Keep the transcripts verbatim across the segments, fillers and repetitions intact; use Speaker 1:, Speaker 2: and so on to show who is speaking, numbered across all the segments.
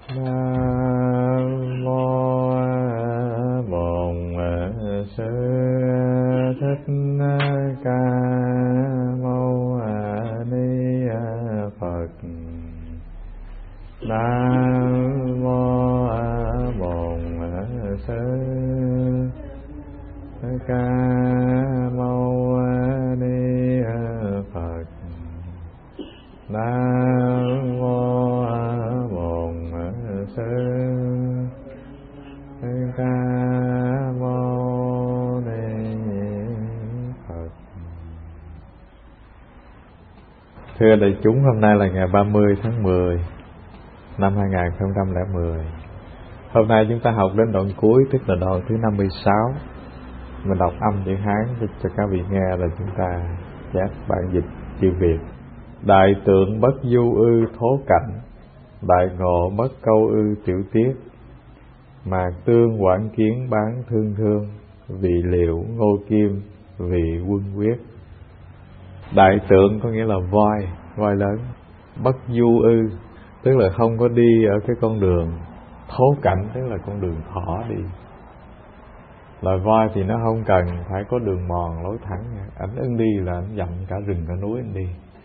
Speaker 1: Nam mô Bổn Sư Thích Ca Mâu Ni Phật. Nam mô Bổn Sư Thích Ca Mâu Ni Phật. Nam mô Bổn Sư Thích Ca Mâu Ni Phật. Thưa đại chúng, hôm nay là ngày ba mươi tháng mười năm hai nghìn không trăm lẻ mười. Hôm nay chúng ta học đến đoạn cuối, tức là đoạn thứ năm mươi sáu. Mình đọc âm chữ Hán cho, cho các vị nghe, là chúng ta chép bản dịch chữ Việt. Đại tượng bất du ư thố cảnh, đại ngộ bất câu ư tiểu tiết. Mạc tương quảng kiến bán thương thương, vị liệu ngô kim vị quân quyết. Đại tượng có nghĩa là voi, voi lớn. Bất du ư tức là không có đi ở cái con đường thố cảnh, tức là con đường thỏ đi. Loài voi thì nó không cần phải có đường mòn lối thẳng, ảnh ứng đi là ảnh dặm cả rừng cả núi ảnh đi.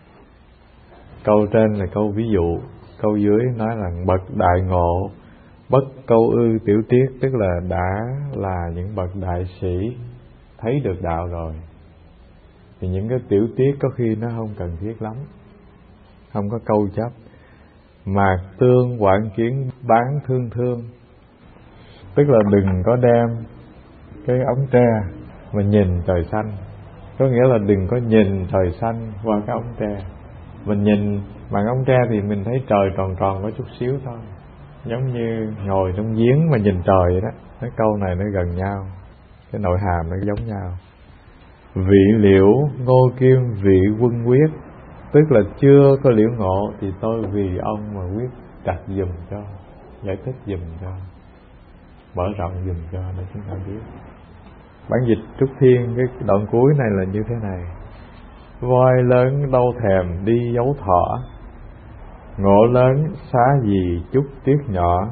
Speaker 1: Câu trên là câu ví dụ, câu dưới nói là bậc đại ngộ bất câu ư tiểu tiết, tức là đã là những bậc đại sĩ thấy được đạo rồi thì những cái tiểu tiết có khi nó không cần thiết lắm, không có câu chấp. Mạc tương quảng kiến bán thương thương, tức là đừng có đem cái ống tre mà nhìn trời xanh. Có nghĩa là đừng có nhìn trời xanh qua cái ống tre. Mình nhìn bằng ống tre thì mình thấy trời tròn tròn có chút xíu thôi, giống như ngồi trong giếng mà nhìn trời vậy đó. Cái câu này nó gần nhau, cái nội hàm nó giống nhau. Vị liễu ngô kim vị quân quyết, tức là chưa có liễu ngộ thì tôi vì ông mà quyết trạch dùm cho, giải thích dùm cho, mở rộng dùm cho để chúng ta biết. Bản dịch Trúc Thiên cái đoạn cuối này là như thế này: voi lớn đâu thèm đi dấu thỏ, ngộ lớn xá gì chút tiếc nhỏ.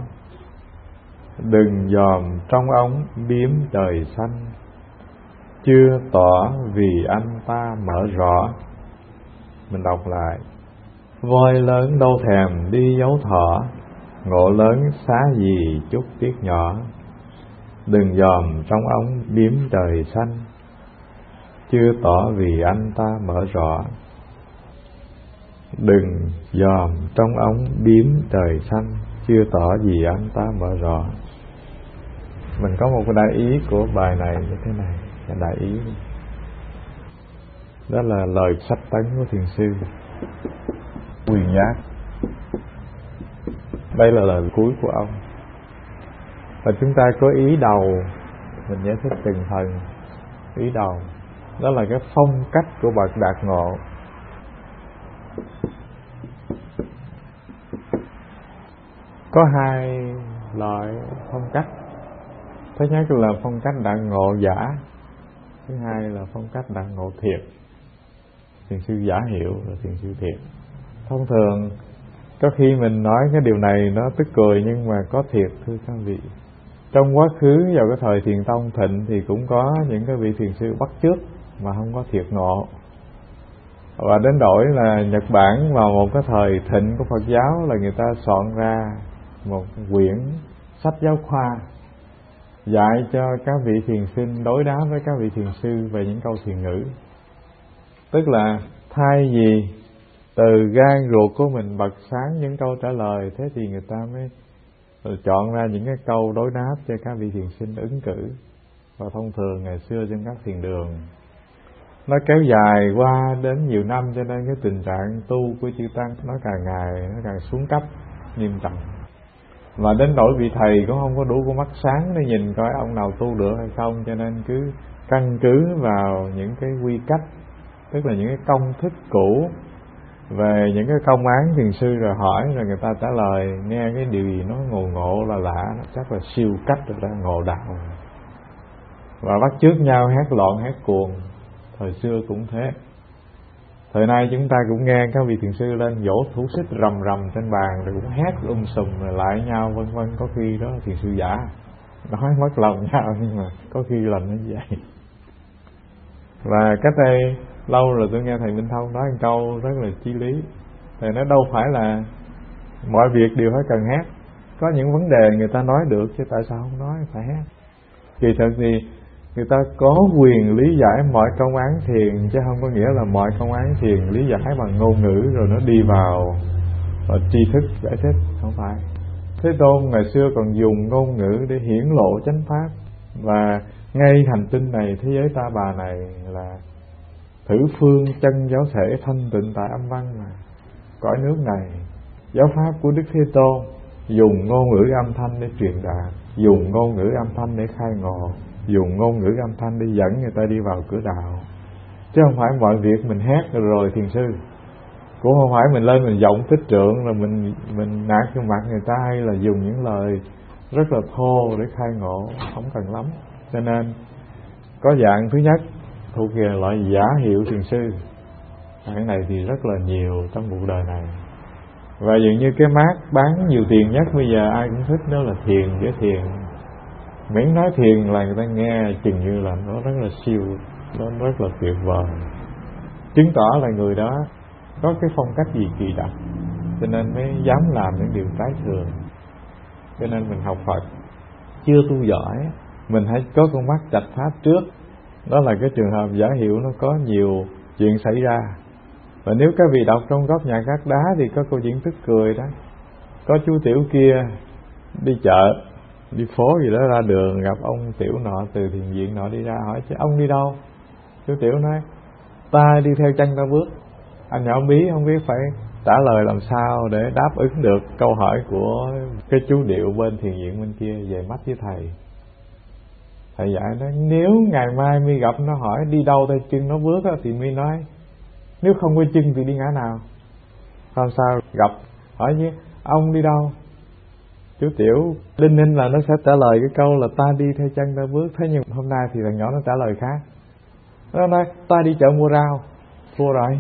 Speaker 1: Đừng dòm trong ống biếm trời xanh, chưa tỏ vì anh ta mở rõ. Mình đọc lại: voi lớn đâu thèm đi dấu thỏ, ngộ lớn xá gì chút tiếc nhỏ. Đừng dòm trong ống biếm trời xanh, chưa tỏ vì anh ta mở rõ. Đừng dòm trong ống biếm trời xanh, chưa tỏ vì anh ta mở rõ. Mình có một cái đại ý của bài này như thế này, cái đại ý đó là lời sách tấn của thiền sư Quyền Giác. Đây là lời cuối của ông, và chúng ta có ý đầu, mình giải thích từng phần. Ý đầu đó là cái phong cách của bậc đạt ngộ. Có hai loại phong cách. Thứ nhất là phong cách đạt ngộ giả, thứ hai là phong cách đạt ngộ thiệt. Thiền sư giả hiệu là thiền sư thiệt. Thông thường có khi mình nói cái điều này nó tức cười, nhưng mà có thiệt thưa các vị. Trong quá khứ vào cái thời Thiền Tông thịnh thì cũng có những cái vị thiền sư bắt chước mà không có thiệt ngộ. Và đến đổi là Nhật Bản vào một cái thời thịnh của Phật giáo là người ta soạn ra một quyển sách giáo khoa dạy cho các vị thiền sinh đối đáp với các vị thiền sư về những câu thiền ngữ. Tức là thay vì từ gan ruột của mình bật sáng những câu trả lời, thế thì người ta mới chọn ra những cái câu đối đáp cho các vị thiền sinh ứng cử. Và thông thường ngày xưa trên các thiền đường nó kéo dài qua đến nhiều năm, cho nên cái tình trạng tu của chư tăng nó càng ngày nó càng xuống cấp nghiêm trọng. Và đến nỗi vị thầy cũng không có đủ con mắt sáng để nhìn coi ông nào tu được hay không, cho nên cứ căn cứ vào những cái quy cách, tức là những cái công thức cũ về những cái công án thiền sư, rồi hỏi rồi người ta trả lời, nghe cái điều gì nó ngộ ngộ là lạ, nó chắc là siêu cách rồi đó, ngộ đạo. Và bắt chước nhau hét loạn hét cuồng. Thời xưa cũng thế. Thời nay chúng ta cũng nghe các vị thiền sư lên vỗ thủ xích rầm rầm trên bàn rồi cũng hét um sùm rồi lại nhau vân vân. Có khi đó thiền sư giả nói mất lòng nhau, nhưng mà có khi là như vậy. Và cách đây lâu rồi tôi nghe thầy Minh Thông nói một câu rất là chí lý. Thầy nói đâu phải là mọi việc đều phải cần hét. Có những vấn đề người ta nói được chứ tại sao không nói phải hét. Kỳ thật thì người ta có quyền lý giải mọi công án thiền, chứ không có nghĩa là mọi công án thiền lý giải bằng ngôn ngữ rồi nó đi vào và tri thức giải thích. Không phải. Thế Tôn ngày xưa còn dùng ngôn ngữ để hiển lộ chánh pháp. Và ngay hành tinh này, thế giới Ta Bà này là thử phương chân giáo thể thanh tịnh tại âm văn mà. Cõi nước này, giáo pháp của Đức Thế Tôn dùng ngôn ngữ âm thanh để truyền đạt, dùng ngôn ngữ âm thanh để khai ngộ, dùng ngôn ngữ âm thanh để dẫn người ta đi vào cửa đạo. Chứ không phải mọi việc mình hét rồi thiền sư. Cũng không phải mình lên mình giọng tích trượng rồi mình mình nạt vô mặt người ta, hay là dùng những lời rất là thô để khai ngộ, không cần lắm. Cho nên có dạng thứ nhất thuộc về loại giả hiệu thiền sư. Cái này thì rất là nhiều trong cuộc đời này. Và dường như cái mác bán nhiều tiền nhất bây giờ ai cũng thích đó là thiền với thiền. Miễn nói thiền là người ta nghe chừng như là nó rất là siêu, nó rất là tuyệt vời, chứng tỏ là người đó có cái phong cách gì kỳ đặc, cho nên mới dám làm những điều trái thường. Cho nên mình học Phật chưa tu giỏi, mình hãy có con mắt trạch pháp trước. Đó là cái trường hợp giả hiệu nó có nhiều chuyện xảy ra. Và nếu các vị đọc trong góc nhà Cát Đá thì có câu chuyện tức cười đó. Có chú Tiểu kia đi chợ, đi phố gì đó, ra đường gặp ông Tiểu nọ từ thiền viện nọ đi ra, hỏi chứ ông đi đâu? Chú Tiểu nói ta đi theo chân ta bước. Anh nhỏ bí không biết phải trả lời làm sao để đáp ứng được câu hỏi của cái chú Điệu bên thiền viện bên kia về mắt với thầy. Thầy dạy nói nếu ngày mai mi gặp nó hỏi đi đâu theo chân nó bước đó, thì mi nói nếu không có chân thì đi ngã nào. Làm sao gặp hỏi chứ ông đi đâu? Chú Tiểu đinh ninh là nó sẽ trả lời cái câu là ta đi theo chân ta bước. Thế nhưng hôm nay thì thằng nhỏ nó trả lời khác. Nó nói ta đi chợ mua rau. Thua rồi.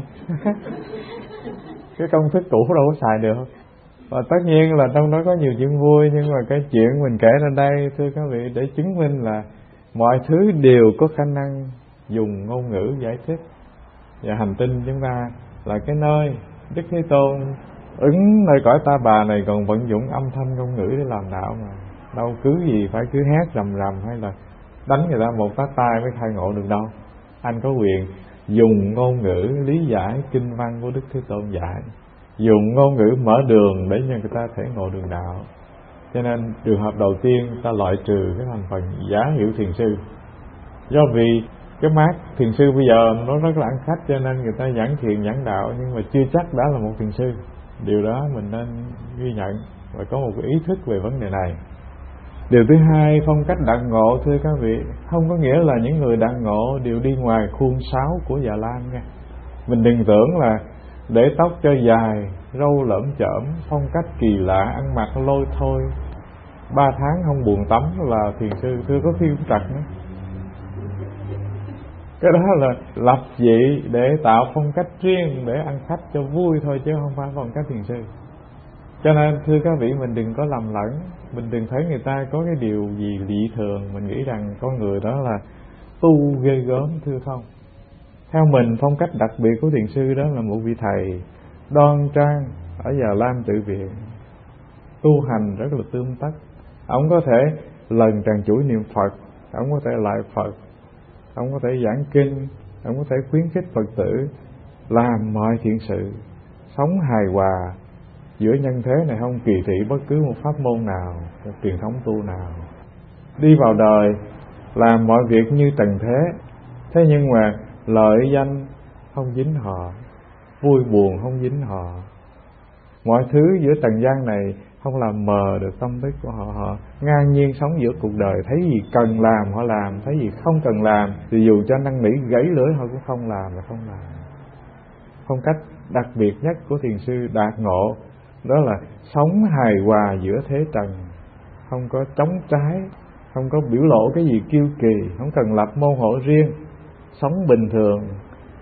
Speaker 1: Cái công thức cũ đâu có xài được. Và tất nhiên là trong đó có nhiều chuyện vui, nhưng mà cái chuyện mình kể ra đây thưa các vị để chứng minh là mọi thứ đều có khả năng dùng ngôn ngữ giải thích. Và hành tinh chúng ta là cái nơi Đức Thế Tôn ứng nơi cõi Ta Bà này còn vận dụng âm thanh ngôn ngữ để làm đạo mà. Đâu cứ gì phải cứ hét rầm rầm hay là đánh người ta một phát tay mới khai ngộ được đâu. Anh có quyền dùng ngôn ngữ lý giải kinh văn của Đức Thế Tôn dạy, dùng ngôn ngữ mở đường để cho người ta thể ngộ đường đạo. Cho nên trường hợp đầu tiên ta loại trừ cái thành phần giả hiệu thiền sư. Do vì cái mác thiền sư bây giờ nó rất là ăn khách, cho nên người ta giảng thiền giảng đạo nhưng mà chưa chắc đã là một thiền sư. Điều đó mình nên ghi nhận và có một cái ý thức về vấn đề này. Điều thứ hai, phong cách đạt ngộ thưa các vị, không có nghĩa là những người đạt ngộ đều đi ngoài khuôn sáo của Già Lam nha. Mình đừng tưởng là để tóc cho dài, râu lởm chởm, phong cách kỳ lạ, ăn mặc lôi thôi, ba tháng không buồn tắm là thiền sư. Thưa có khi cũng trật nữa. Cái đó là lập dị để tạo phong cách riêng để ăn khách cho vui thôi, chứ không phải phong cách thiền sư. Cho nên thưa các vị, mình đừng có lầm lẫn, mình đừng thấy người ta có cái điều gì dị thường mình nghĩ rằng con người đó là tu ghê gớm. Thưa không, theo mình phong cách đặc biệt của thiền sư đó là một vị thầy đoan trang ở Già Lam Tự Viện, tu hành rất là tươm tất. Ông có thể lần tràn chuỗi niệm Phật, ông có thể lại Phật, ông có thể giảng kinh, ông có thể khuyến khích Phật tử làm mọi thiện sự, sống hài hòa giữa nhân thế này, không kỳ thị bất cứ một pháp môn nào, một truyền thống tu nào. Đi vào đời làm mọi việc như trần thế, thế nhưng mà lợi danh không dính họ, vui buồn không dính họ. Mọi thứ giữa trần gian này không làm mờ được tâm thức của họ. Họ ngang nhiên sống giữa cuộc đời, thấy gì cần làm họ làm, thấy gì không cần làm thì dù cho năn nỉ gãy lưỡi họ cũng không làm là không làm. Phong cách đặc biệt nhất của thiền sư đạt ngộ đó là sống hài hòa giữa thế trần, không có chống trái, không có biểu lộ cái gì kiêu kỳ, không cần lập môn hộ riêng, sống bình thường,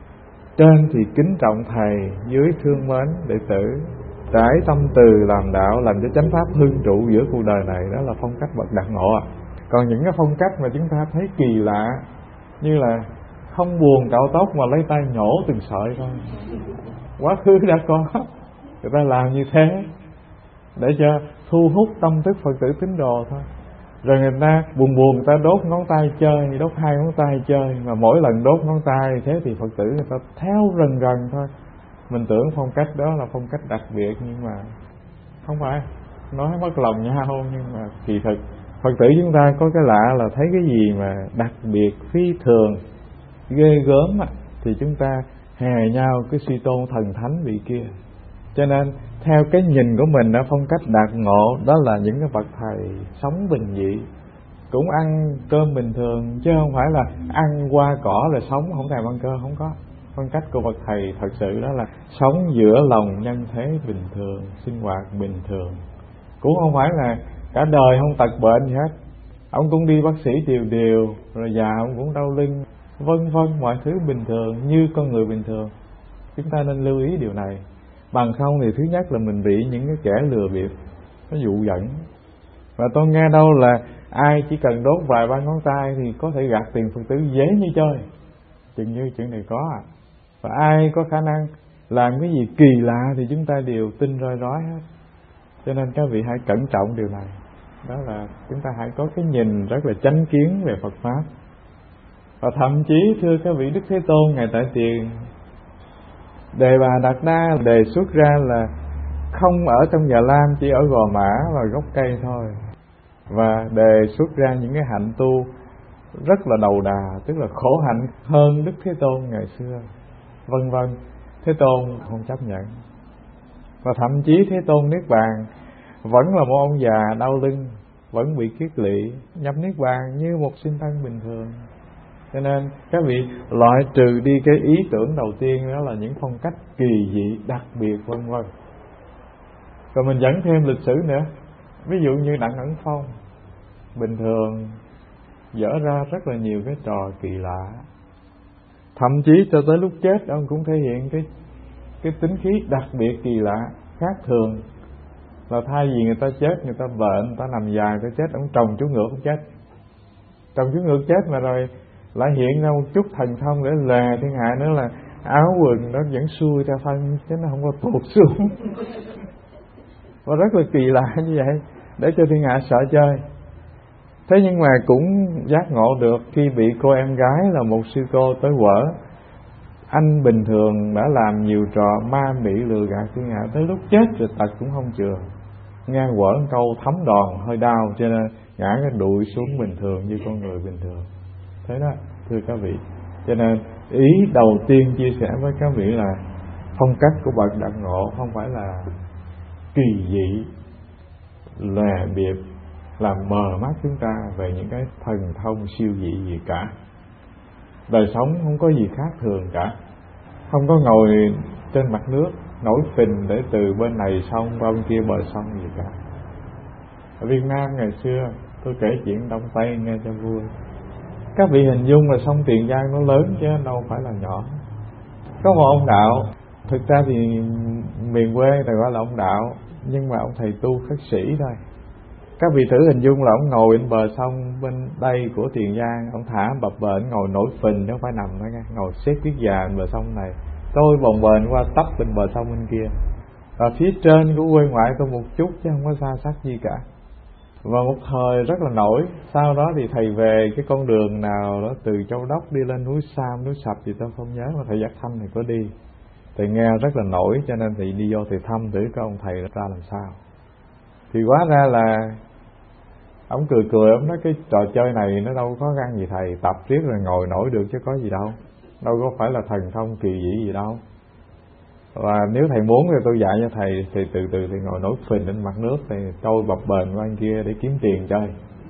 Speaker 1: trên thì kính trọng thầy, dưới thương mến đệ tử, trải tâm từ làm đạo, làm cho chánh pháp hương trụ giữa cuộc đời này. Đó là phong cách bậc đạt ngộ à. Còn những cái phong cách mà chúng ta thấy kỳ lạ, như là không buồn cạo tóc mà lấy tay nhổ từng sợi thôi, quá khứ đã có, người ta làm như thế để cho thu hút tâm thức Phật tử tín đồ thôi. Rồi người ta buồn buồn người ta đốt ngón tay chơi, đốt hai ngón tay chơi, mà mỗi lần đốt ngón tay thế thì Phật tử người ta theo rần rần thôi. Mình tưởng phong cách đó là phong cách đặc biệt, nhưng mà không phải, nói mất lòng nhau. Nhưng mà kỳ thực Phật tử chúng ta có cái lạ là thấy cái gì mà đặc biệt, phi thường, ghê gớm thì chúng ta hè nhau cái suy tôn thần thánh vị kia. Cho nên theo cái nhìn của mình, ở phong cách đạt ngộ đó là những cái bậc thầy sống bình dị, cũng ăn cơm bình thường, chứ không phải là ăn hoa cỏ rồi sống không thèm ăn cơm. Không có. Phong cách của bậc thầy thật sự đó là sống giữa lòng nhân thế bình thường, sinh hoạt bình thường, cũng không phải là cả đời không tật bệnh gì hết. Ông cũng đi bác sĩ đều đều, rồi già ông cũng đau lưng, vân vân, mọi thứ bình thường như con người bình thường. Chúng ta nên lưu ý điều này. Bằng không thì thứ nhất là mình bị những cái kẻ lừa bịp nó dụ dẫn. Và tôi nghe đâu là ai chỉ cần đốt vài ba ngón tay thì có thể gạt tiền Phật tử dễ như chơi. Chừng như chuyện này có à. Và ai có khả năng làm cái gì kỳ lạ thì chúng ta đều tin roi rói hết. Cho nên các vị hãy cẩn trọng điều này. Đó là chúng ta hãy có cái nhìn rất là chánh kiến về Phật Pháp. Và thậm chí thưa các vị, Đức Thế Tôn Ngài Tại Tiền, Đề Bà Đạt Đa đề xuất ra là không ở trong Già Lam, chỉ ở gò mã và gốc cây thôi. Và đề xuất ra những cái hạnh tu rất là đầu đà, tức là khổ hạnh hơn Đức Thế Tôn ngày xưa, vân vân. Thế Tôn không chấp nhận. Và thậm chí Thế Tôn Niết Bàn vẫn là một ông già đau lưng, vẫn bị kiết lỵ, nhập Niết Bàn như một sinh thân bình thường. Cho nên các vị loại trừ đi cái ý tưởng đầu tiên, đó là những phong cách kỳ dị, đặc biệt, vân vân. Rồi mình dẫn thêm lịch sử nữa. Ví dụ như Đặng Ẩn Phong, bình thường dở ra rất là nhiều cái trò kỳ lạ. Thậm chí cho tới lúc chết ông cũng thể hiện cái cái tính khí đặc biệt kỳ lạ, khác thường. Là thay vì người ta chết, người ta bệnh, người ta nằm dài, người ta chết, ông trồng chú ngựa không chết. Trồng chú ngựa chết mà rồi lại hiện ra một chút thần thông để lè thiên hạ nữa, là áo quần nó vẫn xuôi theo thân chứ nó không có tuột xuống. Và rất là kỳ lạ như vậy, để cho thiên hạ sợ chơi. Thế nhưng mà cũng giác ngộ được khi bị cô em gái là một sư cô tới quở. Anh bình thường đã làm nhiều trò ma mị lừa gạt thiên hạ, tới lúc chết rồi tật cũng không chừa. Nghe quở một câu thấm đòn hơi đau, cho nên ngã cái đuổi xuống bình thường như con người bình thường. Thế đó, thưa các vị. Cho nên ý đầu tiên chia sẻ với các vị là phong cách của bậc đạt ngộ không phải là kỳ dị, lòe biệt, làm mờ mắt chúng ta về những cái thần thông siêu dị gì cả. Đời sống không có gì khác thường cả. Không có ngồi trên mặt nước nổi phình để từ bên này sông qua bên kia bờ sông gì cả. Ở Việt Nam ngày xưa, tôi kể chuyện Đông Tây nghe cho vui. Các vị hình dung là sông Tiền Giang nó lớn chứ đâu phải là nhỏ. Có một ông đạo, thực ra thì miền quê người ta gọi là ông đạo, nhưng mà ông thầy tu khất sĩ thôi. Các vị thử hình dung là ông ngồi bên bờ sông bên đây của Tiền Giang, ông thả bập bềnh ngồi nổi phình, chứ không phải nằm nữa nghe, ngồi xếp viết già bên bờ sông này, tôi bồng bềnh qua tấp bên bờ sông bên kia. Và phía trên của quê ngoại tôi một chút chứ không có xa sắc gì cả. Và một thời rất là nổi. Sau đó thì thầy về cái con đường nào đó từ Châu Đốc đi lên núi Sam, núi Sập gì tôi không nhớ, mà thầy Giác Thanh thì có đi. Thầy nghe rất là nổi, cho nên thầy đi vô thầy thăm thử cái ông thầy ra làm sao. Thì hóa ra là ông cười cười, ông nói cái trò chơi này nó đâu có gan gì thầy, tập riết rồi ngồi nổi được chứ có gì đâu, đâu có phải là thần thông kỳ dị gì đâu. Và nếu thầy muốn thì tôi dạy cho thầy, thì từ từ thì ngồi nổi phình trên mặt nước, thì trôi bập bềnh qua bên kia để kiếm tiền chơi.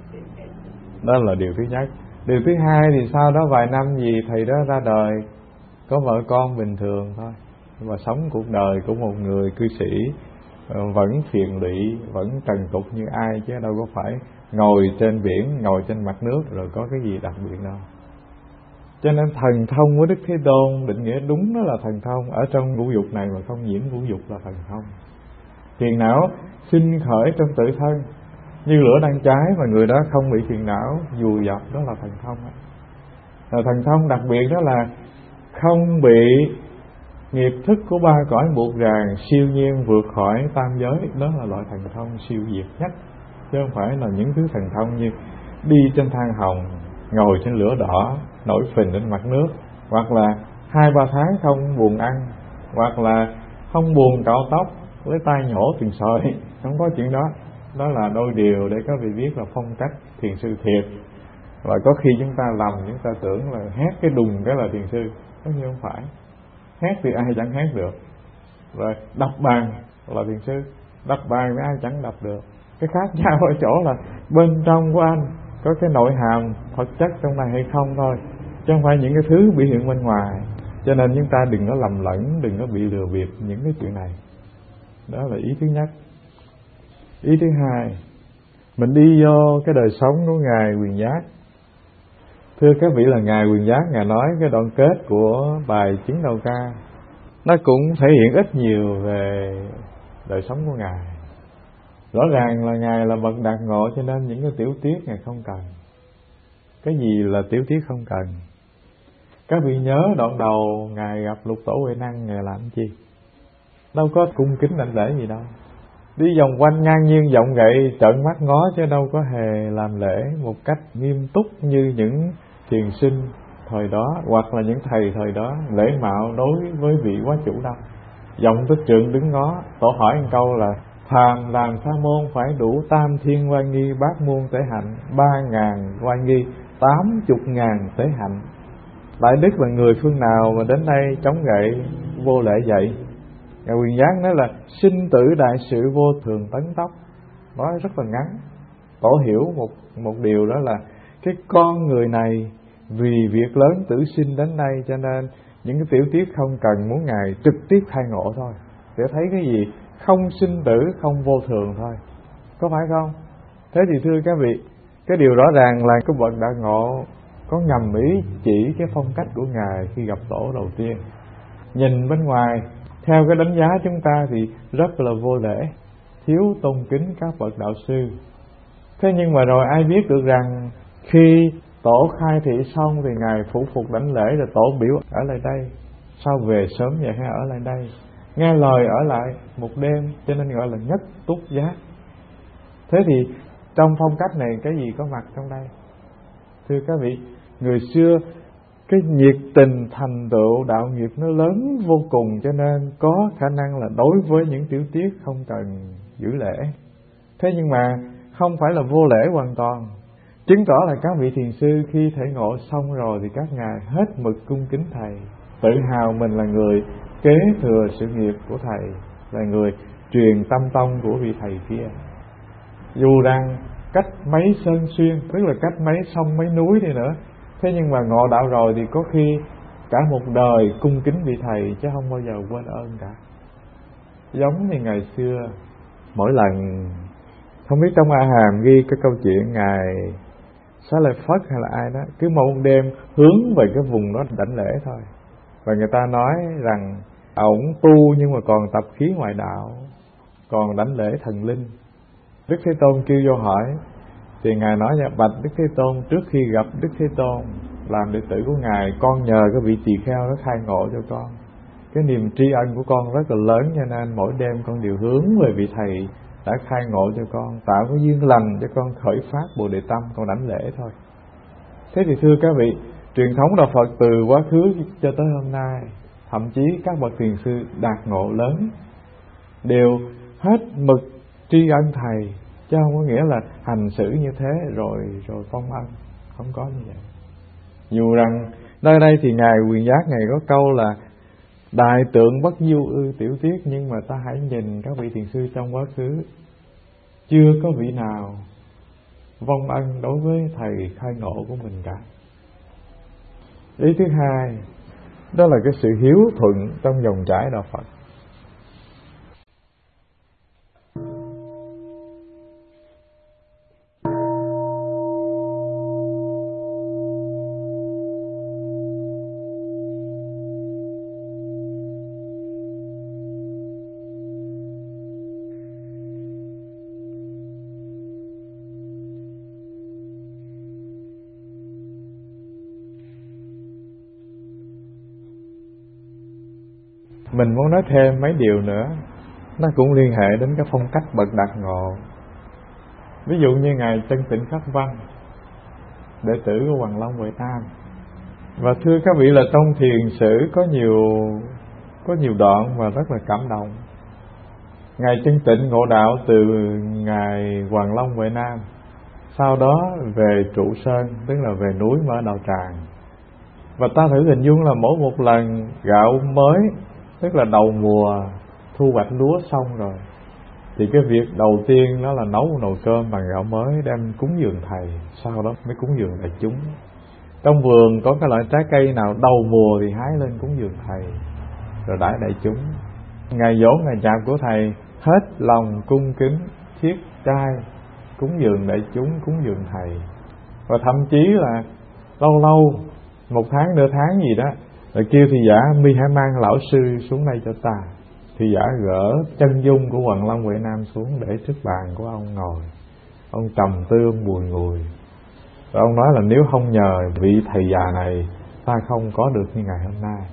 Speaker 1: Đó là điều thứ nhất. Điều thứ hai thì sau đó vài năm gì thầy đó ra đời, có vợ con bình thường thôi, và sống cuộc đời của một người cư sĩ vẫn phiền lụy, vẫn trần tục như ai, chứ đâu có phải ngồi trên biển, ngồi trên mặt nước rồi có cái gì đặc biệt đâu. Cho nên thần thông của Đức Thế Tôn định nghĩa đúng đó là thần thông. Ở trong ngũ dục này mà không nhiễm ngũ dục là thần thông. Phiền não sinh khởi trong tự thân như lửa đang cháy mà người đó không bị phiền não vùi dập, đó là thần thông. Và thần thông đặc biệt đó là không bị nghiệp thức của ba cõi buộc ràng, siêu nhiên vượt khỏi tam giới. Đó là loại thần thông siêu việt nhất, chứ không phải là những thứ thần thông như đi trên than hồng, ngồi trên lửa đỏ, nổi phình trên mặt nước, hoặc là hai ba tháng không buồn ăn, hoặc là không buồn cạo tóc, lấy tay nhổ từng sợi. Không có chuyện đó. Đó là đôi điều để các vị biết là phong cách thiền sư thiệt. Và có khi chúng ta lầm, chúng ta tưởng là hét cái đùng cái là thiền sư. Có như không phải. Hét thì ai chẳng hét được. Rồi đập bàn là thiền sư. Đập bàn với ai chẳng đập được. Cái khác nhau ở chỗ là bên trong của anh có cái nội hàm Phật chất trong này hay không thôi, chứ không phải những cái thứ biểu hiện bên ngoài. Cho nên chúng ta đừng có lầm lẫn, đừng có bị lừa bịp những cái chuyện này. Đó là ý thứ nhất. Ý thứ hai, mình đi vô cái đời sống của Ngài Quyền Giác. Thưa các vị, là Ngài Quyền Giác, Ngài nói cái đoạn kết của bài Chứng Đầu Ca, nó cũng thể hiện ít nhiều về đời sống của Ngài. Rõ ràng là Ngài là bậc đạt ngộ, cho nên những cái tiểu tiết Ngài không cần. Cái gì là tiểu tiết không cần? Các vị nhớ đoạn đầu Ngài gặp Lục Tổ Huệ Năng, Ngài làm chi? Đâu có cung kính đảnh lễ gì đâu. Đi vòng quanh ngang nhiên giọng gậy, trợn mắt ngó, chứ đâu có hề làm lễ một cách nghiêm túc như những thiền sinh thời đó, hoặc là những thầy thời đó lễ mạo đối với vị quá chủ đâu. Giọng Tích Trượng đứng ngó, Tổ hỏi một câu là: phàm làm sa môn phải đủ tam thiên oai nghi, bát muôn tế hạnh, ba ngàn oai nghi, tám chục ngàn tế hạnh. Đại đức là người phương nào mà đến đây chống gậy vô lễ vậy? Ngài Quyền Giác nói là sinh tử đại sự vô thường tấn tốc. Nói rất là ngắn. Tổ hiểu một một điều, đó là cái con người này vì việc lớn tử sinh đến đây, cho nên những cái tiểu tiết không cần, muốn Ngài trực tiếp khai ngộ thôi, để thấy cái gì không sinh tử, không vô thường thôi. Có phải không? Thế thì thưa các vị, cái điều rõ ràng là cái bậc đại ngộ có ngầm ý chỉ cái phong cách của Ngài khi gặp tổ đầu tiên. Nhìn bên ngoài, theo cái đánh giá chúng ta thì rất là vô lễ, thiếu tôn kính các bậc đạo sư. Thế nhưng mà rồi ai biết được rằng khi tổ khai thị xong thì Ngài phủ phục đảnh lễ, rồi tổ biểu ở lại đây, sao về sớm vậy hay ở lại đây, nghe lời ở lại một đêm, cho nên gọi là nhất túc giác. Thế thì trong phong cách này cái gì có mặt trong đây? Thưa các vị, người xưa cái nhiệt tình thành tựu đạo nghiệp nó lớn vô cùng, cho nên có khả năng là đối với những tiểu tiết không cần giữ lễ. Thế nhưng mà không phải là vô lễ hoàn toàn, chứng tỏ là các vị thiền sư khi thể ngộ xong rồi thì các ngài hết mực cung kính thầy, tự hào mình là người kế thừa sự nghiệp của thầy, là người truyền tâm tông của vị thầy kia. Dù rằng cách mấy sơn xuyên, tức là cách mấy sông mấy núi đi nữa, thế nhưng mà ngộ đạo rồi thì có khi cả một đời cung kính vị thầy, chứ không bao giờ quên ơn cả. Giống như ngày xưa, mỗi lần, không biết trong A Hàm ghi cái câu chuyện Ngài Xá Lợi Phất hay là ai đó, cứ một đêm hướng về cái vùng đó đảnh lễ thôi. Và người ta nói rằng ổng tu nhưng mà còn tập khí ngoại đạo, còn đảnh lễ thần linh. Đức Thế Tôn kêu vô hỏi, thì Ngài nói là: bạch Đức Thế Tôn, trước khi gặp Đức Thế Tôn làm đệ tử của Ngài, con nhờ cái vị tỳ kheo nó khai ngộ cho con. Cái niềm tri ân của con rất là lớn, cho nên mỗi đêm con đều hướng về vị thầy đã khai ngộ cho con, tạo cái duyên lành cho con khởi phát Bồ Đề tâm, con đảnh lễ thôi. Thế thì thưa các vị, truyền thống đạo Phật từ quá khứ cho tới hôm nay, thậm chí các bậc thiền sư đạt ngộ lớn đều hết mực tri ân thầy, chứ không có nghĩa là hành xử như thế rồi rồi phong ân, không có như vậy. Dù rằng nơi đây thì Ngài Quyền Giác Ngài có câu là đại tượng bất nhiêu ư tiểu tiết, nhưng mà ta hãy nhìn các vị thiền sư trong quá khứ, chưa có vị nào vong ân đối với thầy khai ngộ của mình cả. Ý thứ hai, đó là cái sự hiếu thuận trong dòng chảy đạo Phật. Mình muốn nói thêm mấy điều nữa, nó cũng liên hệ đến cái phong cách bậc đạt ngộ. Ví dụ như Ngài Chân Tịnh Khắc Văn, đệ tử của Hoàng Long Huệ Nam. Và thưa các vị là trong thiền sử có nhiều có nhiều đoạn mà rất là cảm động. Ngài Chân Tịnh ngộ đạo từ Ngài Hoàng Long Huệ Nam, sau đó về Trụ Sơn, tức là về núi Mở Đạo Tràng. Và ta thử hình dung là mỗi một lần gạo mới, tức là đầu mùa thu hoạch lúa xong rồi, thì cái việc đầu tiên đó là nấu một nồi cơm bằng gạo mới đem cúng dường Thầy, sau đó mới cúng dường đại chúng. Trong vườn có cái loại trái cây nào đầu mùa thì hái lên cúng dường Thầy, rồi đãi đại chúng. Ngày giỗ ngày chạp của Thầy hết lòng cung kính thiết trai cúng dường đại chúng, cúng dường Thầy. Và thậm chí là lâu lâu một tháng nửa tháng gì đó rồi kêu thị giả mi hãy mang lão sư xuống đây cho ta. Thị giả gỡ chân dung của Hoàng Long Huệ Nam xuống để trước bàn của ông ngồi. Ông trầm tư, ông bùi ngùi. Rồi ông nói là nếu không nhờ vị thầy già này, ta không có được như ngày hôm nay.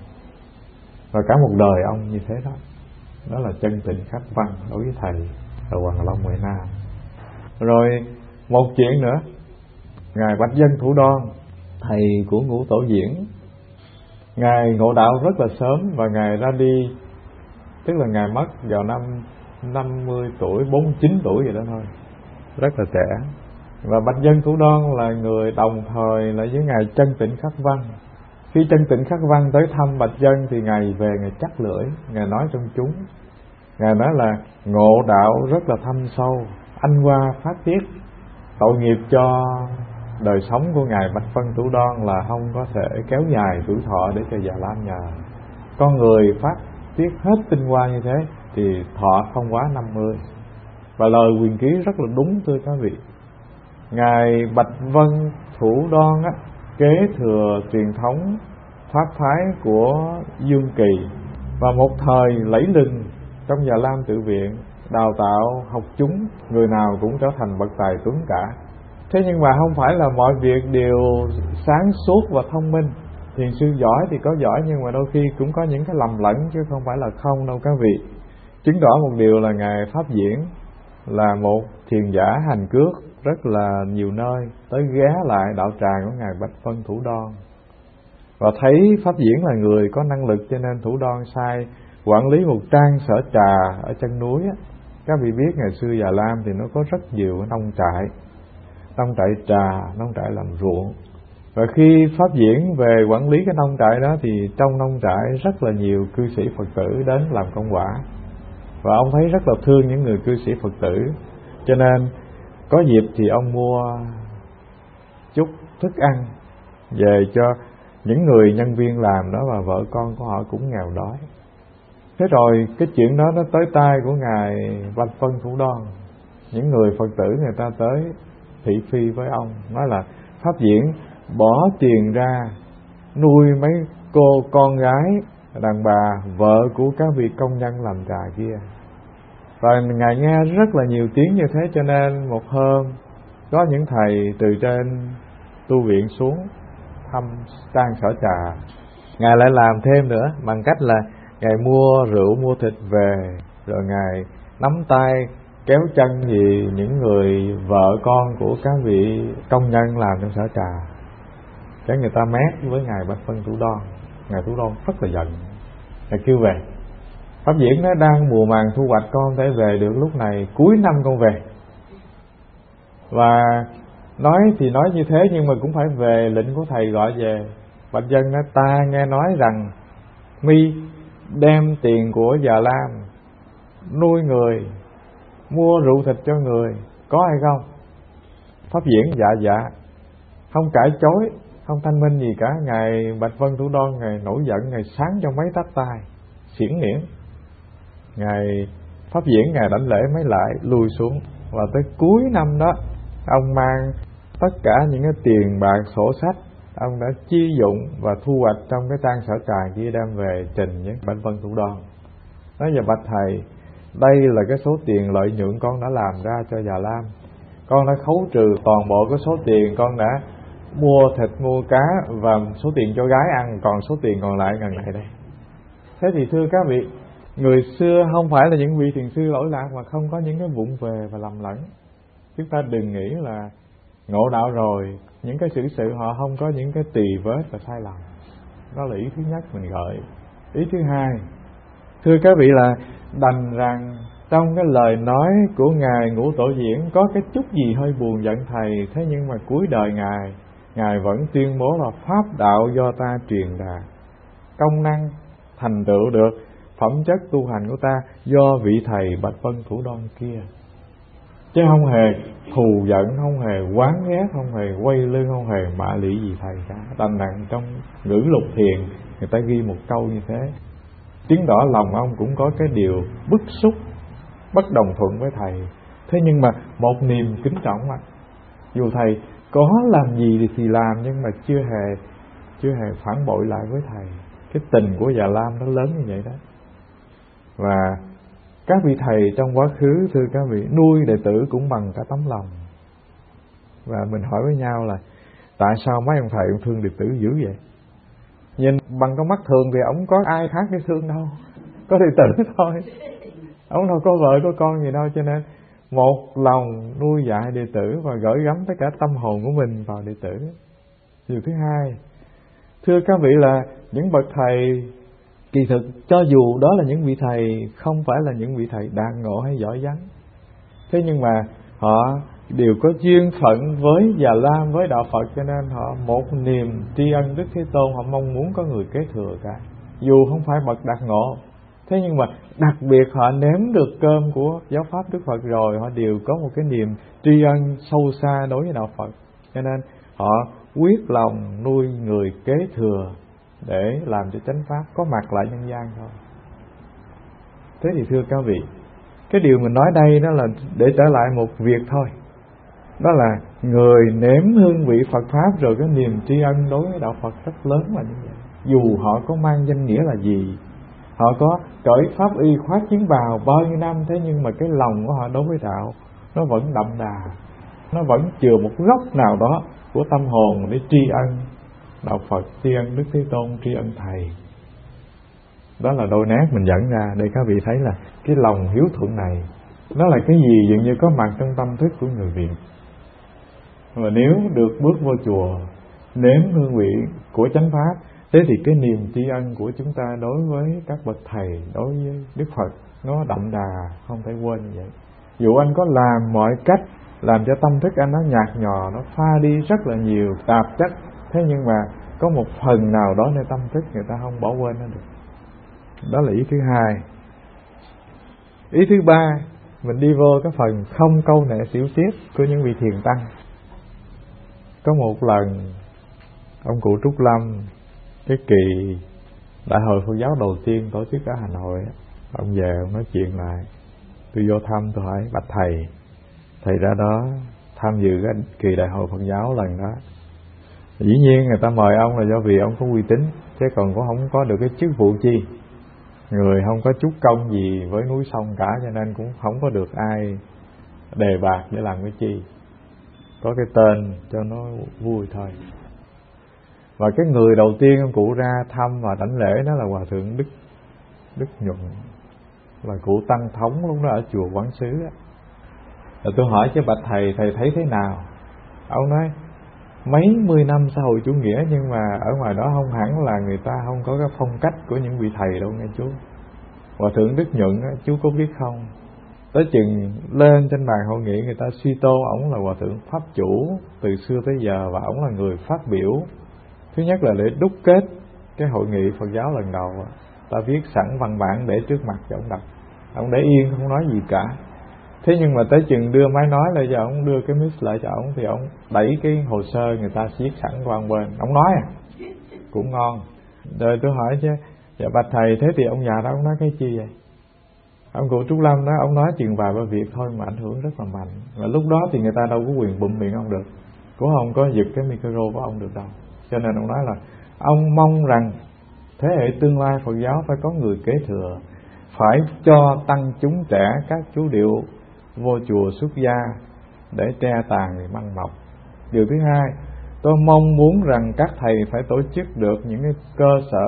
Speaker 1: Và cả một đời ông như thế đó. Đó là Chân Tịnh Khắc Văn đối với thầy là Hoàng Long Huệ Nam. Rồi một chuyện nữa, Ngài Bạch Dân Thủ Đoan, thầy của Ngũ Tổ Diễn, Ngài ngộ đạo rất là sớm và Ngài ra đi, tức là Ngài mất vào năm năm mươi tuổi, bốn mươi chín tuổi vậy đó thôi, rất là trẻ. Và Bạch Dân Thủ Đoan là người đồng thời là với Ngài Chân Tịnh Khắc Văn. Khi Chân Tịnh Khắc Văn tới thăm Bạch Dân thì Ngài về, Ngài chắc lưỡi, Ngài nói trong chúng. Ngài nói là ngộ đạo rất là thâm sâu, anh qua phát tiết, tội nghiệp cho đời sống của Ngài Bạch Vân Thủ Đoan là không có thể kéo dài tuổi thọ để cho Già Lam nhờ. Con người phát tiết hết tinh hoa như thế thì thọ không quá năm mươi. Và lời quyền ký rất là đúng thưa các vị. Ngài Bạch Vân Thủ Đoan á, kế thừa truyền thống pháp phái của Dương Kỳ và một thời lẫy lừng trong Già Lam Tự Viện, đào tạo học chúng, người nào cũng trở thành bậc tài tuấn cả. Thế nhưng mà không phải là mọi việc đều sáng suốt và thông minh. Thiền sư giỏi thì có giỏi, nhưng mà đôi khi cũng có những cái lầm lẫn chứ không phải là không đâu các vị. Chứng tỏ một điều là Ngài Pháp Diễn là một thiền giả hành cước rất là nhiều nơi, tới ghé lại đạo tràng của Ngài Bạch Vân Thủ Đoan. Và thấy Pháp Diễn là người có năng lực cho nên Thủ Đoan sai quản lý một trang sở trà ở chân núi á. Các vị biết ngày xưa Già Lam thì nó có rất nhiều nông trại, nông trại trà, nông trại làm ruộng. Và khi Pháp Diễn về quản lý cái nông trại đó thì trong nông trại rất là nhiều cư sĩ Phật tử đến làm công quả. Và ông thấy rất là thương những người cư sĩ Phật tử, cho nên có dịp thì ông mua chút thức ăn về cho những người nhân viên làm đó, và vợ con của họ cũng nghèo đói. Thế rồi cái chuyện đó nó tới tai của Ngài Bạch Vân Thủ Đoan. Những người Phật tử người ta tới thị phi với ông, nói là Pháp Diễn bỏ tiền ra nuôi mấy cô con gái đàn bà vợ của các vị công nhân làm trà kia. Và Ngài nghe rất là nhiều tiếng như thế, cho nên một hôm có những thầy từ trên tu viện xuống thăm trang sở trà. Ngài lại làm thêm nữa bằng cách là Ngài mua rượu mua thịt về, rồi Ngài nắm tay kéo chân gì những người vợ con của các vị công nhân làm trong sở trà. Cái người ta mét với Ngài Bạch Vân Thủ Đoan. Ngài Thủ Đoan rất là giận, Ngài kêu về. Pháp Diễn nó đang mùa màng thu hoạch, con thể về được lúc này, cuối năm con về. Và nói thì nói như thế nhưng mà cũng phải về, lệnh của thầy gọi về. Bạch Dân nói ta nghe nói rằng mi đem tiền của Già Lam nuôi người, mua rượu thịt cho người, có hay không? Pháp Diễn dạ dạ, không cãi chối, không thanh minh gì cả. Ngài Bạch Vân Thủ Đoan Ngài nổi giận, Ngài sáng cho mấy tát tay, xiển niễn. Ngài Pháp Diễn Ngài đảnh lễ mấy lại lui xuống. Và tới cuối năm đó, ông mang tất cả những cái tiền bạc sổ sách ông đã chi dụng và thu hoạch trong cái trang sở trà kia đem về trình với Bạch Vân Thủ Đoan. Nói giờ bạch thầy, đây là cái số tiền lợi nhuận con đã làm ra cho Già Lam. Con đã khấu trừ toàn bộ cái số tiền con đã mua thịt mua cá và số tiền cho gái ăn, còn số tiền còn lại gần này đây. Thế thì thưa các vị, người xưa không phải là những vị thiền sư lỗi lạc mà không có những cái vụng về và lầm lẫn. Chúng ta đừng nghĩ là ngộ đạo rồi những cái xử sự họ không có những cái tỳ vết và sai lầm. Đó là ý thứ nhất mình gợi. Ý thứ hai, thưa các vị, là đành rằng trong cái lời nói của Ngài Ngũ Tổ Diễn có cái chút gì hơi buồn giận Thầy, thế nhưng mà cuối đời Ngài, Ngài vẫn tuyên bố là pháp đạo do ta truyền đạt, công năng thành tựu được phẩm chất tu hành của ta do vị Thầy Bạch Vân Thủ Đoan kia. Chứ không hề thù giận, không hề oán ghét, không hề quay lưng, không hề mạ lị gì Thầy cả. Đành rằng trong ngữ lục thiền người ta ghi một câu như thế, chứng tỏ lòng ông cũng có cái điều bức xúc, bất đồng thuận với Thầy. Thế nhưng mà một niềm kính trọng mà, dù Thầy có làm gì thì làm, nhưng mà chưa hề chưa hề phản bội lại với Thầy. Cái tình của Già Lam nó lớn như vậy đó. Và các vị thầy trong quá khứ, thưa các vị, nuôi đệ tử cũng bằng cả tấm lòng. Và mình hỏi với nhau là tại sao mấy ông thầy ông thương đệ tử dữ vậy? Nhìn bằng con mắt thường thì ông có ai khác để thương đâu, có đệ tử thôi. Ông đâu có vợ có con gì đâu, cho nên một lòng nuôi dạy đệ tử và gửi gắm tất cả tâm hồn của mình vào đệ tử. Điều thứ hai, thưa các vị, là những bậc thầy kỳ thực cho dù đó là những vị thầy không phải là những vị thầy đạt ngộ hay giỏi giắng, thế nhưng mà họ đều có duyên phận với Già Lam, với đạo Phật, cho nên họ một niềm tri ân Đức Thế Tôn, họ mong muốn có người kế thừa cả. Dù không phải bậc đạt ngộ, thế nhưng mà đặc biệt họ nếm được cơm của giáo pháp Đức Phật rồi, họ đều có một cái niềm tri ân sâu xa đối với đạo Phật, cho nên họ quyết lòng nuôi người kế thừa để làm cho chánh pháp có mặt lại nhân gian thôi. Thế thì thưa các vị, cái điều mình nói đây đó là để trở lại một việc thôi, đó là người nếm hương vị Phật pháp rồi cái niềm tri ân đối với đạo Phật rất lớn là như vậy. Dù họ có mang danh nghĩa là gì, họ có cởi pháp y khoác chiến bào bao nhiêu năm, thế nhưng mà cái lòng của họ đối với đạo nó vẫn đậm đà, nó vẫn chừa một góc nào đó của tâm hồn để tri ân đạo Phật, tri ân Đức Thế Tôn, tri ân Thầy. Đó là đôi nét mình dẫn ra để các vị thấy là cái lòng hiếu thuận này nó là cái gì dường như có mặt trong tâm thức của người Việt. Và nếu được bước vô chùa nếm hương vị của chánh pháp, thế thì cái niềm tri ân của chúng ta đối với các bậc thầy, đối với Đức Phật nó đậm đà, không thể quên như vậy. Dù anh có làm mọi cách làm cho tâm thức anh nó nhạt nhòa, nó pha đi rất là nhiều tạp chất, thế nhưng mà có một phần nào đó nơi tâm thức người ta không bỏ quên nó được. Đó là ý thứ hai. Ý thứ ba, mình đi vô cái phần không câu nệ xỉu xiết của những vị thiền tăng. Có một lần ông cụ Trúc Lâm, cái kỳ đại hội Phật giáo đầu tiên tổ chức ở Hà Nội, ông về ông nói chuyện lại. Tôi vô thăm, tôi hỏi bạch thầy, thầy ra đó tham dự cái kỳ đại hội Phật giáo lần đó, dĩ nhiên người ta mời ông là do vì ông có uy tín, chứ còn cũng không có được cái chức vụ chi. Người không có chút công gì với núi sông cả, cho nên cũng không có được ai đề bạt để làm cái chi, có cái tên cho nó vui thôi. Và cái người đầu tiên ông cụ ra thăm và đảnh lễ đó là Hòa Thượng Đức Đức Nhuận, là cụ tăng thống lúc đó ở chùa Quán Sứ. Rồi tôi hỏi chứ bạch thầy, thầy thấy thế nào? Ông nói mấy mươi năm xã hội chủ nghĩa, nhưng mà ở ngoài đó không hẳn là người ta không có cái phong cách của những vị thầy đâu nghe chú. Hòa Thượng Đức Nhuận á, chú có biết không, tới chừng lên trên bàn hội nghị người ta suy tô ổng là Hòa Thượng Pháp Chủ từ xưa tới giờ, và ổng là người phát biểu thứ nhất là để đúc kết cái hội nghị Phật giáo lần đầu. Ta viết sẵn văn bản để trước mặt cho ông đọc, ông để yên không nói gì cả. Thế nhưng mà tới chừng đưa máy nói lại cho ông, đưa cái mic lại cho ông, thì ông đẩy cái hồ sơ người ta viết sẵn qua một bên, ông nói à, cũng ngon. Rồi tôi hỏi chứ, dạ bạch thầy, thế thì ông già đó ông nói cái chi vậy? Ông cụ Trúc Lâm đó, ông nói chừng vài ba việc thôi mà ảnh hưởng rất là mạnh. Và lúc đó thì người ta đâu có quyền bụm miệng ông được, cũng không có giật cái micro của ông được đâu. Cho nên ông nói là ông mong rằng thế hệ tương lai Phật giáo phải có người kế thừa, phải cho tăng chúng trẻ các chú điệu vô chùa xuất gia để tre tàn thì măng mọc. Điều thứ hai, tôi mong muốn rằng các thầy phải tổ chức được những cái cơ sở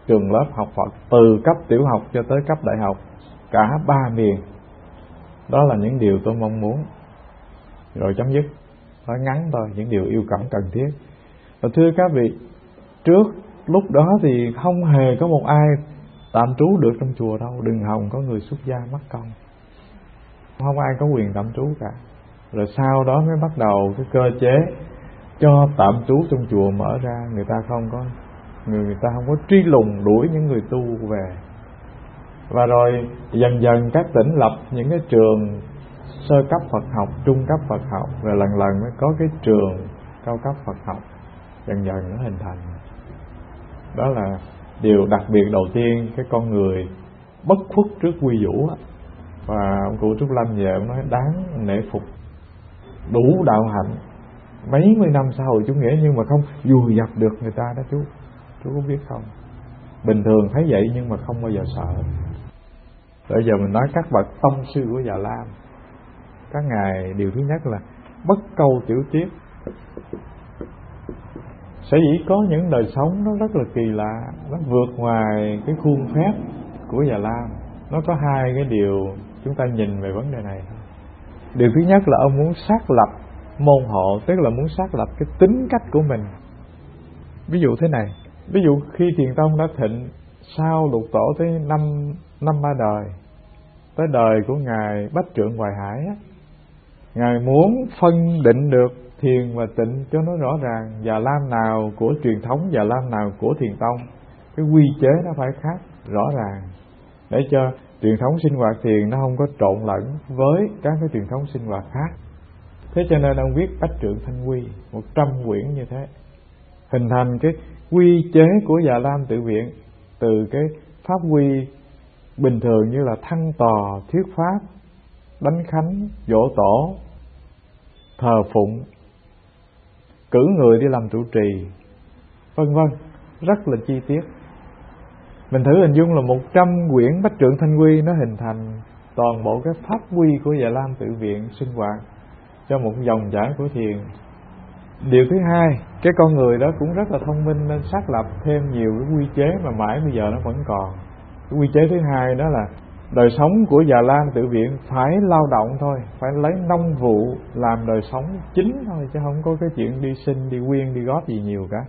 Speaker 1: trường lớp học Phật từ cấp tiểu học cho tới cấp đại học, cả ba miền. Đó là những điều tôi mong muốn. Rồi chấm dứt. Nói ngắn thôi, những điều yêu cầu cần thiết. Và thưa các vị, trước lúc đó thì không hề có một ai tạm trú được trong chùa đâu. Đừng hòng có người xuất gia mắc công, không ai có quyền tạm trú cả. Rồi sau đó mới bắt đầu cái cơ chế cho tạm trú trong chùa mở ra. Người ta không có người, người ta không có truy lùng đuổi những người tu về. Và rồi dần dần các tỉnh lập những cái trường sơ cấp Phật học, trung cấp Phật học, rồi lần lần mới có cái trường cao cấp Phật học. Dần dần nó hình thành. Đó là điều đặc biệt đầu tiên, cái con người bất khuất trước quy vũ. Và ông cụ Trúc Lâm về ông nói đáng nể phục, đủ đạo hạnh, mấy mươi năm xã hội chủ nghĩa nhưng mà không vùi dập được người ta đó chú. Chú có biết không? Bình thường thấy vậy nhưng mà không bao giờ sợ. Bây giờ mình nói các bậc tông sư của Già Lam, các ngài điều thứ nhất là bất câu tiểu tiết. Sở dĩ có những đời sống nó rất là kỳ lạ, nó vượt ngoài cái khuôn phép của Già Lam. Nó có hai cái điều chúng ta nhìn về vấn đề này. Điều thứ nhất là ông muốn xác lập môn hộ, tức là muốn xác lập cái tính cách của mình. Ví dụ thế này, ví dụ khi Thiền Tông đã thịnh sau Lục Tổ tới năm năm ba đời, tới đời của ngài Bách Trượng Hoài Hải á, ngài muốn phân định được thiền và tịnh cho nó rõ ràng. Già Lam nào của truyền thống, Già Lam nào của Thiền Tông, cái quy chế nó phải khác rõ ràng, để cho truyền thống sinh hoạt thiền nó không có trộn lẫn với các cái truyền thống sinh hoạt khác. Thế cho nên ông viết Bách Trượng Thanh Quy một trăm quyển như thế, hình thành cái quy chế của Già Lam Tự Viện. Từ cái pháp quy bình thường như là thăng tòa, thuyết pháp, đánh khánh, dỗ tổ, thờ phụng, cử người đi làm trụ trì, vân vân, rất là chi tiết. Mình thử hình dung là một trăm quyển Bách Trượng Thanh Quy nó hình thành toàn bộ cái pháp quy của Già Lam Tự Viện sinh hoạt cho một dòng chảy của thiền. Điều thứ hai, cái con người đó cũng rất là thông minh nên xác lập thêm nhiều cái quy chế mà mãi bây giờ nó vẫn còn. Cái quy chế thứ hai đó là đời sống của Già Lam Tự Viện phải lao động thôi, phải lấy nông vụ làm đời sống chính thôi, chứ không có cái chuyện đi xin, đi quyên, đi góp gì nhiều cả.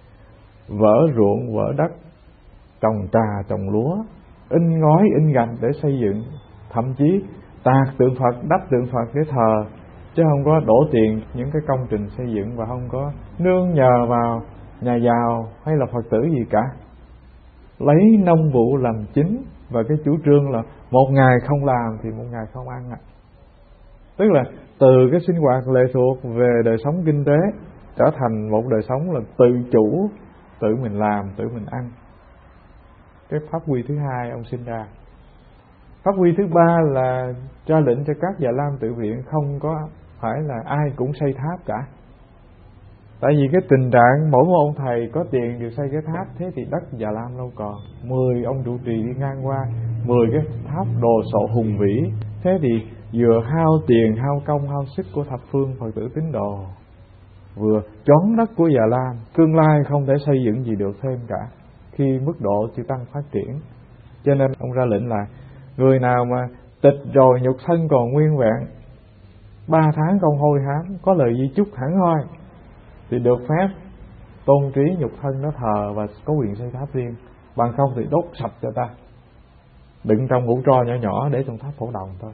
Speaker 1: Vỡ ruộng, vỡ đất, trồng trà, trồng lúa, in ngói, in gạch để xây dựng, thậm chí tạc tượng Phật, đắp tượng Phật để thờ, chứ không có đổ tiền những cái công trình xây dựng và không có nương nhờ vào nhà giàu hay là Phật tử gì cả. Lấy nông vụ làm chính, và cái chủ trương là một ngày không làm thì một ngày không ăn ạ. Tức là từ cái sinh hoạt lệ thuộc về đời sống kinh tế trở thành một đời sống là tự chủ, tự mình làm, tự mình ăn. Cái pháp quy thứ hai ông sinh ra. Pháp quy thứ ba là ra lệnh cho các Già Lam Tự Viện không có phải là ai cũng xây tháp cả. Tại vì cái tình trạng mỗi một ông thầy có tiền đều xây cái tháp, thế thì đất Già Lam đâu còn. Mười ông trụ trì đi ngang qua, mười cái tháp đồ sộ hùng vĩ, thế thì vừa hao tiền, hao công, hao sức của thập phương Phật tử tín đồ, vừa chón đất của Già Lam, tương lai không thể xây dựng gì được thêm cả khi mức độ chư tăng phát triển. Cho nên ông ra lệnh là người nào mà tịch rồi nhục thân còn nguyên vẹn, ba tháng không hôi hám, có lời di chúc hẳn hoi, thì được phép tôn trí nhục thân nó thờ và có quyền xây tháp riêng. Bằng không thì đốt sạch cho ta, đựng trong hũ tro nhỏ nhỏ để trong tháp phổ đồng thôi.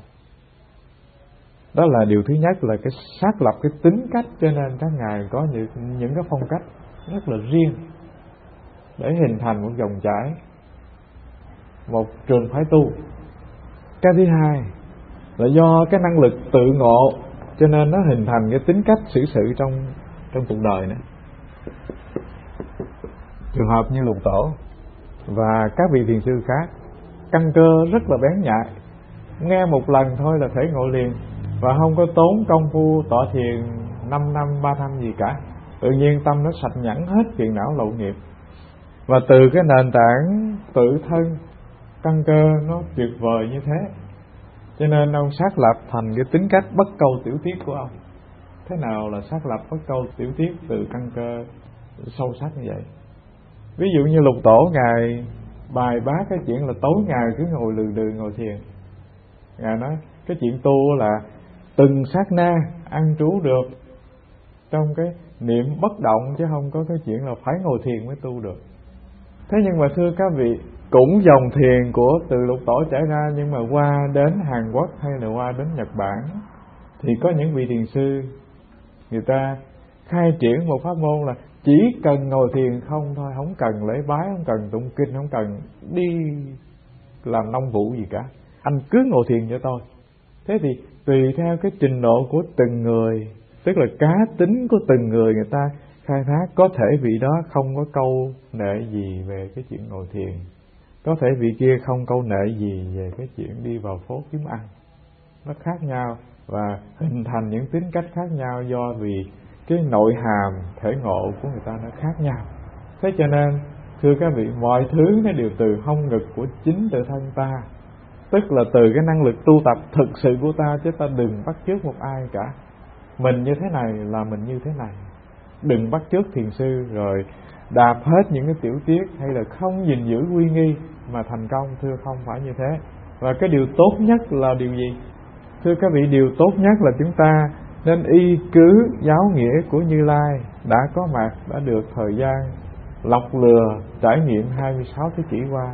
Speaker 1: Đó là điều thứ nhất, là cái xác lập cái tính cách. Cho nên các ngài có những, những cái phong cách rất là riêng để hình thành một dòng chảy, một trường phái tu. Cái thứ hai là do cái năng lực tự ngộ, cho nên nó hình thành cái tính cách xử sự trong trong cuộc đời nữa. Trường hợp như Lục Tổ và các vị thiền sư khác, căn cơ rất là bén nhạy, nghe một lần thôi là thể ngộ liền, và không có tốn công phu tọa thiền năm năm, ba năm gì cả. Tự nhiên tâm nó sạch nhẵn hết phiền não lậu nghiệp. Và từ cái nền tảng tự thân, căn cơ nó tuyệt vời như thế, cho nên ông xác lập thành cái tính cách bất câu tiểu tiết của ông. Thế nào là xác lập bất câu tiểu tiết từ căn cơ sâu sắc như vậy? Ví dụ như Lục Tổ Ngài bài bác cái chuyện là tối ngày cứ ngồi lừ đừ ngồi thiền. Ngài nói cái chuyện tu là từng sát na ăn trú được trong cái niệm bất động, chứ không có cái chuyện là phải ngồi thiền mới tu được. Thế nhưng mà thưa các vị, cũng dòng thiền của từ Lục Tổ trải ra, nhưng mà qua đến Hàn Quốc hay là qua đến Nhật Bản thì có những vị thiền sư người ta khai triển một pháp môn là chỉ cần ngồi thiền không thôi, không cần lễ bái, không cần tụng kinh, không cần đi làm nông vụ gì cả, anh cứ ngồi thiền cho tôi. Thế thì tùy theo cái trình độ của từng người, tức là cá tính của từng người, người ta khai thác. Có thể vị đó không có câu nệ gì về cái chuyện ngồi thiền, có thể vị kia không câu nệ gì về cái chuyện đi vào phố kiếm ăn. Nó khác nhau và hình thành những tính cách khác nhau do vì cái nội hàm thể ngộ của người ta nó khác nhau. Thế cho nên thưa các vị, mọi thứ nó đều từ hông ngực của chính tự thân ta, tức là từ cái năng lực tu tập thực sự của ta, chứ ta đừng bắt chước một ai cả. Mình như thế này là mình như thế này, đừng bắt chước thiền sư rồi đạp hết những cái tiểu tiết hay là không gìn giữ uy nghi mà thành công. Thưa không phải như thế. Và cái điều tốt nhất là điều gì? Thưa các vị, điều tốt nhất là chúng ta nên y cứ giáo nghĩa của Như Lai đã có mặt, đã được thời gian lọc lừa trải nghiệm hai mươi sáu thế kỷ qua.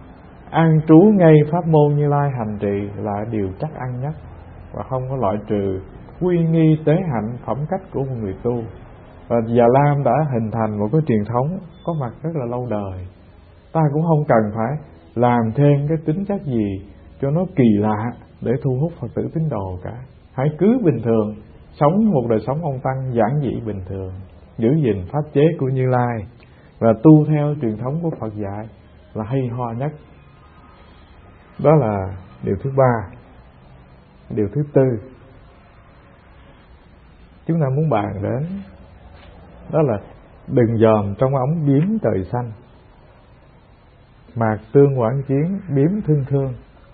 Speaker 1: An trú ngay pháp môn Như Lai hành trì là điều chắc ăn nhất, và không có loại trừ quy nghi tế hạnh phẩm cách của một người tu. Và Già Lam đã hình thành một cái truyền thống có mặt rất là lâu đời. Ta cũng không cần phải làm thêm cái tính chất gì cho nó kỳ lạ để thu hút Phật tử tín đồ cả. Hãy cứ bình thường sống một đời sống ông tăng giản dị bình thường, giữ gìn pháp chế của Như Lai và tu theo truyền thống của Phật dạy là hay ho nhất. Đó là điều thứ ba. Điều thứ tư chúng ta muốn bàn đến đó là đừng dòm trong ống biếm trời xanh, mạc tương quảng chiến biếm thương thương.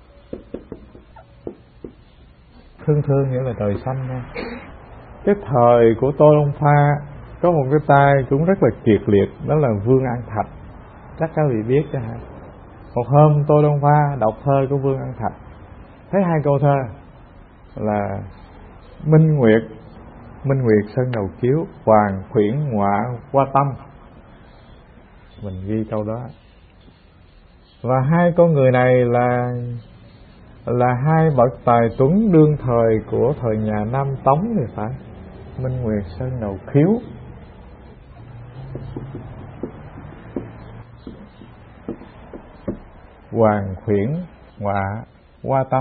Speaker 1: Thương thương nghĩa là trời xanh nha. Cái thời của Tô Đông Pha có một cái tai cũng rất là kiệt liệt, đó là Vương An Thạch. Chắc các vị biết chứ hả? Một hôm Tô Đông Pha đọc thơ của Vương An Thạch, thấy hai câu thơ là Minh Nguyệt, Minh Nguyệt sơn đầu kiếu, hoàng khuyển ngọa qua tâm. Mình ghi câu đó. Và hai con người này là là hai bậc tài tuấn đương thời của thời nhà Nam Tống thì phải. Minh Nguyệt sơn đầu khiếu, hoàng khuyển ngọa qua tâm.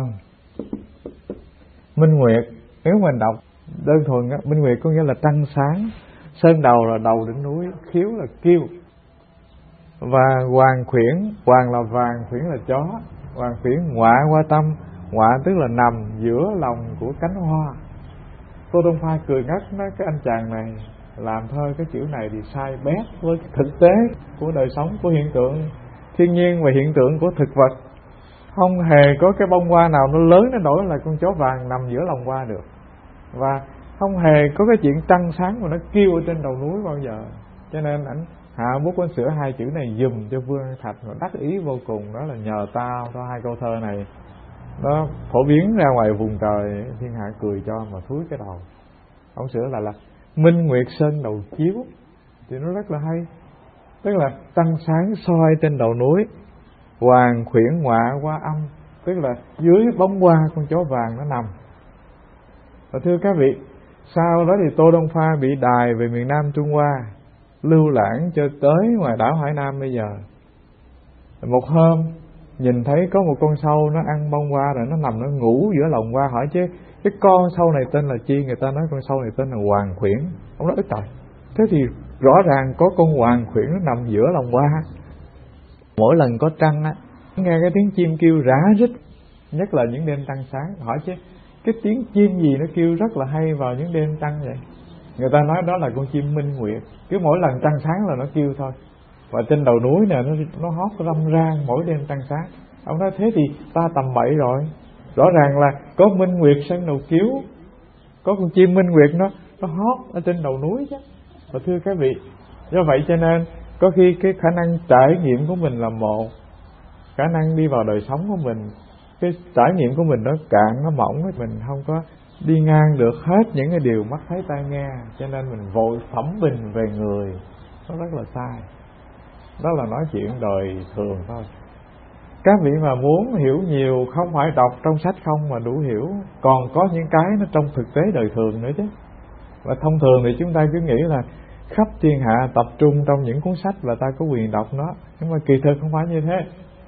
Speaker 1: Minh Nguyệt nếu mình đọc đơn thuần á, Minh Nguyệt có nghĩa là trăng sáng, sơn đầu là đầu đỉnh núi, khiếu là kiêu. Và hoàng khuyển, hoàng là vàng, khuyển là chó. Hoàng khuyển ngọa qua tâm, ngọa tức là nằm giữa lòng của cánh hoa. Tô Đông Pha cười ngất, nói cái anh chàng này làm thơ cái kiểu này thì sai bét với thực tế của đời sống, của hiện tượng thiên nhiên và hiện tượng của thực vật. Không hề có cái bông hoa nào nó lớn đến nỗi là con chó vàng nằm giữa lòng hoa được. Và không hề có cái chuyện trăng sáng mà nó kêu ở trên đầu núi bao giờ. Cho nên ảnh hạ bút con sửa hai chữ này dùm cho Vương An Thạch, và đắc ý vô cùng. Đó là nhờ tao cho hai câu thơ này nó phổ biến ra ngoài vùng trời, thiên hạ cười cho mà thúi cái đầu. Ông sửa lại là Minh Nguyệt sơn đầu chiếu, thì nó rất là hay. Tức là trăng sáng soi trên đầu núi, hoàng khuyển ngọa qua âm, tức là dưới bóng hoa con chó vàng nó nằm. Và thưa các vị, sau đó thì Tô Đông Pha bị đày về miền Nam Trung Hoa, lưu lãng cho tới ngoài đảo Hải Nam bây giờ. Một hôm nhìn thấy có một con sâu nó ăn bông hoa rồi nó nằm nó ngủ giữa lòng hoa, hỏi chứ cái con sâu này tên là chi? Người ta nói con sâu này tên là hoàng khuyển. Ông nói trời, thế thì rõ ràng có con hoàng khuyển nó nằm giữa lòng hoa. Mỗi lần có trăng á, nghe cái tiếng chim kêu rã rít, nhất là những đêm trăng sáng. Hỏi chứ cái tiếng chim gì nó kêu rất là hay vào những đêm trăng vậy? Người ta nói đó là con chim Minh Nguyệt, cứ mỗi lần trăng sáng là nó kêu thôi. Và trên đầu núi này nó, nó hót râm ran mỗi đêm trăng sáng. Ông nói thế thì ta tầm bậy rồi. Rõ ràng là có Minh Nguyệt sơn đầu kiếu, có con chim Minh Nguyệt nó nó hót ở trên đầu núi chứ. Và thưa các vị, do vậy cho nên Có khi cái khả năng trải nghiệm của mình là một, khả năng đi vào đời sống của mình, cái trải nghiệm của mình nó cạn, nó mỏng, mình không có đi ngang được hết những cái điều mắt thấy tai nghe, cho nên mình vội phẩm bình về người, nó rất là sai. Đó là nói chuyện đời thường thôi. Các vị mà muốn hiểu nhiều không phải đọc trong sách không mà đủ hiểu, còn có những cái nó trong thực tế đời thường nữa chứ. Và thông thường thì chúng ta cứ nghĩ là khắp thiên hạ tập trung trong những cuốn sách và ta có quyền đọc nó, nhưng mà kỳ thực không phải như thế.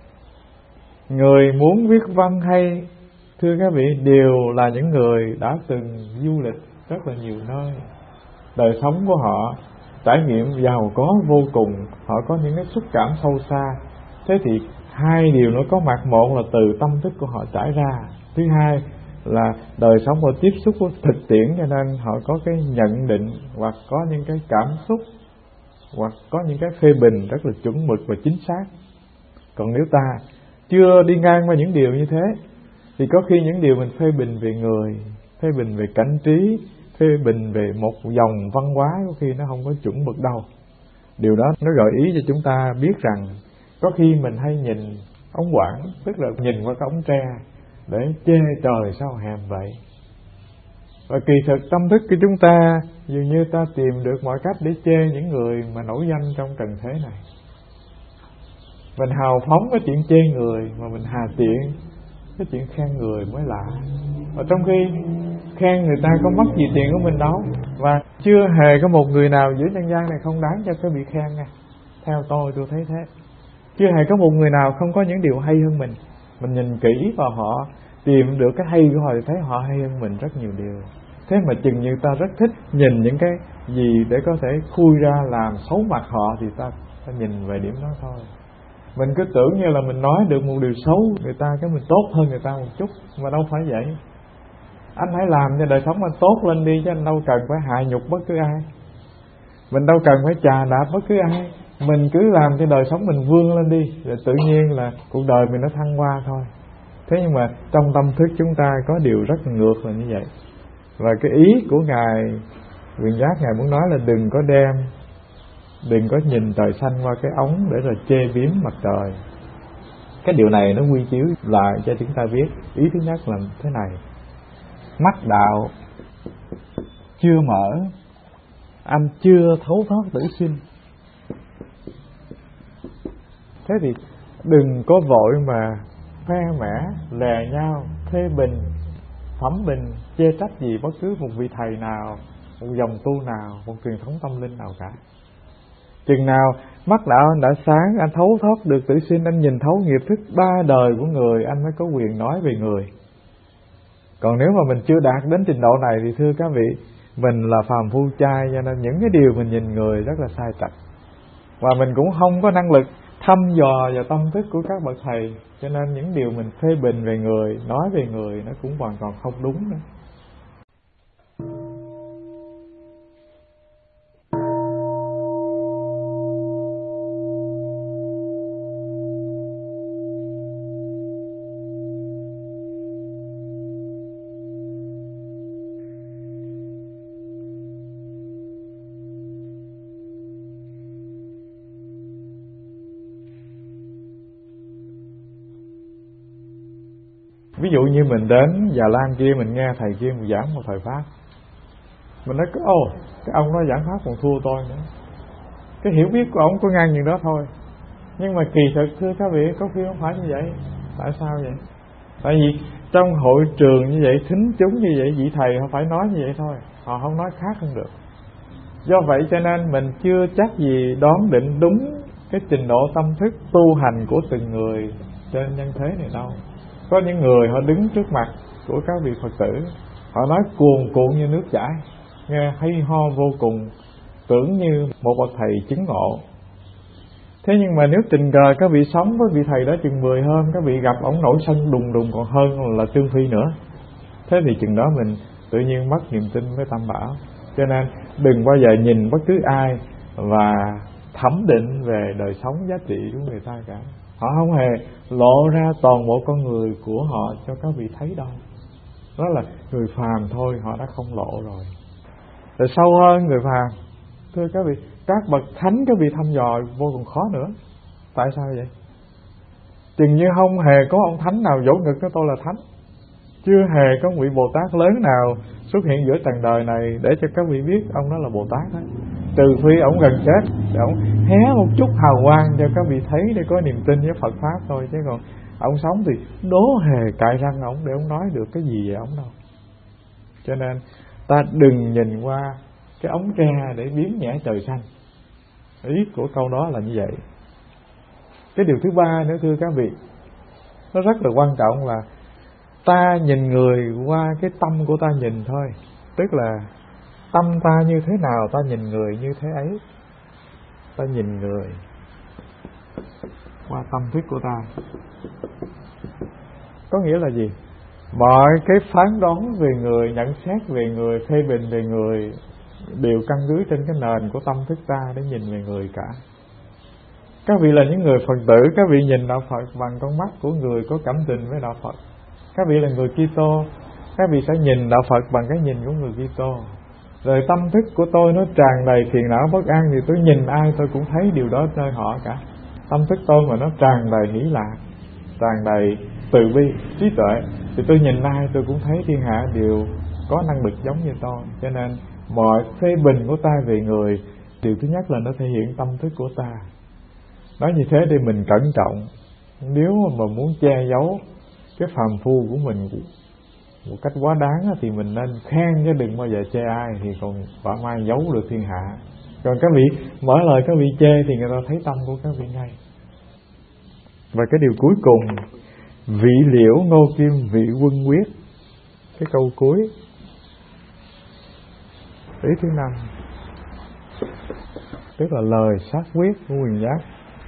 Speaker 1: Người muốn viết văn hay, thưa các vị, đều là những người đã từng du lịch rất là nhiều nơi, đời sống của họ trải nghiệm giàu có vô cùng, họ có những cái xúc cảm sâu xa. Thế thì hai điều nó có mặt, một là từ tâm thức của họ trải ra, thứ hai là đời sống họ tiếp xúc với thực tiễn, cho nên họ có cái nhận định hoặc có những cái cảm xúc hoặc có những cái phê bình rất là chuẩn mực và chính xác. Còn nếu ta chưa đi ngang qua những điều như thế thì có khi những điều mình phê bình về người, phê bình về cảnh trí, phê bình về một dòng văn hóa có khi nó không có chuẩn mực đâu. Điều đó nó gợi ý cho chúng ta biết rằng có khi mình hay nhìn ống quảng, tức là nhìn qua cái ống tre để chê trời sao hèm vậy. Và kỳ thực tâm thức của chúng ta dường như ta tìm được mọi cách để chê những người mà nổi danh trong trần thế này. Mình hào phóng cái chuyện chê người mà mình hà tiện cái chuyện khen người mới lạ. Và trong khi khen người ta có mất gì tiền của mình đâu, và chưa hề có một người nào giữa nhân gian này không đáng cho cái bị khen nha. Theo tôi tôi thấy thế. Chưa hề có một người nào không có những điều hay hơn mình. Mình nhìn kỹ vào họ, tìm được cái hay của họ thì thấy họ hay hơn mình rất nhiều điều. Thế mà chừng như ta rất thích nhìn những cái gì để có thể khui ra làm xấu mặt họ thì ta, ta nhìn về điểm đó thôi. Mình cứ tưởng như là mình nói được một điều xấu người ta, cái mình tốt hơn người ta một chút, mà đâu phải vậy. Anh hãy làm cho đời sống anh tốt lên đi, chứ anh đâu cần phải hạ nhục bất cứ ai, mình đâu cần phải chà đạp bất cứ ai. Mình cứ làm cho đời sống mình vươn lên đi, rồi tự nhiên là cuộc đời mình nó thăng hoa thôi. Thế nhưng mà trong tâm thức chúng ta có điều rất là ngược là như vậy. Và cái ý của Ngài Quyền Giác, Ngài muốn nói là đừng có đem, đừng có nhìn trời xanh qua cái ống để rồi chê biếm mặt trời. Cái điều này nó quy chiếu lại cho chúng ta biết. Ý thứ nhất là thế này: mắt đạo chưa mở, anh chưa thấu thoát tử sinh. Thế thì đừng có vội mà khoe mẽ, lè nhau, phê bình, phẩm bình, chê trách gì bất cứ một vị thầy nào, một dòng tu nào, một truyền thống tâm linh nào cả. Chừng nào mắt đạo anh đã sáng, anh thấu thoát được tử sinh, anh nhìn thấu nghiệp thức ba đời của người, anh mới có quyền nói về người. Còn nếu mà mình chưa đạt đến trình độ này thì thưa các vị, mình là phàm phu trai, cho nên những cái điều mình nhìn người rất là sai trật. Và mình cũng không có năng lực thăm dò vào tâm thức của các bậc thầy, cho nên những điều mình phê bình về người, nói về người nó cũng hoàn toàn không đúng nữa. Ví dụ như mình đến Già Lam kia, mình nghe thầy kia một giảng một thời Pháp, mình nói ô, cái ông đó giảng Pháp còn thua tôi nữa. Cái hiểu biết của ông có ngang như đó thôi. Nhưng mà kỳ thực thưa các vị, có khi không phải như vậy. Tại sao vậy? Tại vì trong hội trường như vậy, thính chúng như vậy, vị thầy họ phải nói như vậy thôi, họ không nói khác không được. Do vậy cho nên mình chưa chắc gì đoán định đúng cái trình độ tâm thức tu hành của từng người trên nhân thế này đâu. Có những người họ đứng trước mặt của các vị Phật tử, họ nói cuồn cuộn như nước chảy, nghe hay ho vô cùng, tưởng như một bậc thầy chứng ngộ. Thế nhưng mà nếu tình cờ các vị sống với vị thầy đó chừng mười hôm, các vị gặp ổng nổi sân đùng đùng còn hơn là Trương Phi nữa. Thế thì chừng đó mình tự nhiên mất niềm tin với Tam Bảo. Cho nên đừng bao giờ nhìn bất cứ ai và thẩm định về đời sống giá trị của người ta cả. Họ không hề lộ ra toàn bộ con người của họ cho các vị thấy đâu. Đó là người phàm thôi, họ đã không lộ rồi. Rồi sâu hơn người phàm, Thưa các vị, các bậc thánh các vị thăm dò vô cùng khó nữa. Tại sao vậy? Chừng như không hề có ông thánh nào vỗ ngực cho tôi là thánh. Chưa hề có vị Bồ Tát lớn nào xuất hiện giữa trần đời này để cho các vị biết ông đó là Bồ Tát đó. Trừ phi ông gần chết để ông hé một chút hào quang cho các vị thấy để có niềm tin với Phật Pháp thôi. Chứ còn ông sống thì đố hề cạy răng ông để ông nói được cái gì về ông đâu. Cho nên ta đừng nhìn qua cái ống tre để biếm nhẹ trời xanh. Ý của câu đó là như vậy. Cái điều thứ ba nữa thưa các vị, nó rất là quan trọng là ta nhìn người qua cái tâm của ta nhìn thôi. Tức là tâm ta như thế nào ta nhìn người như thế ấy. Ta nhìn người qua tâm thức của ta. Có nghĩa là gì? Mọi cái phán đoán về người, nhận xét về người, phê bình về người đều căn cứ trên cái nền của tâm thức ta để nhìn về người cả. Các vị là những người Phật tử, các vị nhìn đạo Phật bằng con mắt của người có cảm tình với đạo Phật. Các vị là người Kitô, các vị sẽ nhìn đạo Phật bằng cái nhìn của người Kitô. Rồi tâm thức của tôi nó tràn đầy phiền não bất an thì tôi nhìn ai tôi cũng thấy điều đó nơi họ cả. Tâm thức tôi mà nó tràn đầy hỷ lạc, tràn đầy từ bi, trí tuệ thì tôi nhìn ai tôi cũng thấy thiên hạ đều có năng lực giống như tôi. Cho nên mọi phê bình của ta về người, điều thứ nhất là nó thể hiện tâm thức của ta. Nói như thế để mình cẩn trọng. Nếu mà muốn che giấu cái phàm phu của mình một cách quá đáng thì mình nên khen chứ đừng bao giờ chê ai, thì còn bả mai giấu được thiên hạ. Còn các vị mở lời các vị chê thì người ta thấy tâm của các vị ngay. Và cái điều cuối cùng, vị liễu ngô kim vị quân quyết. Cái câu cuối, ý thứ năm, tức là lời xác quyết của Quyền Giác.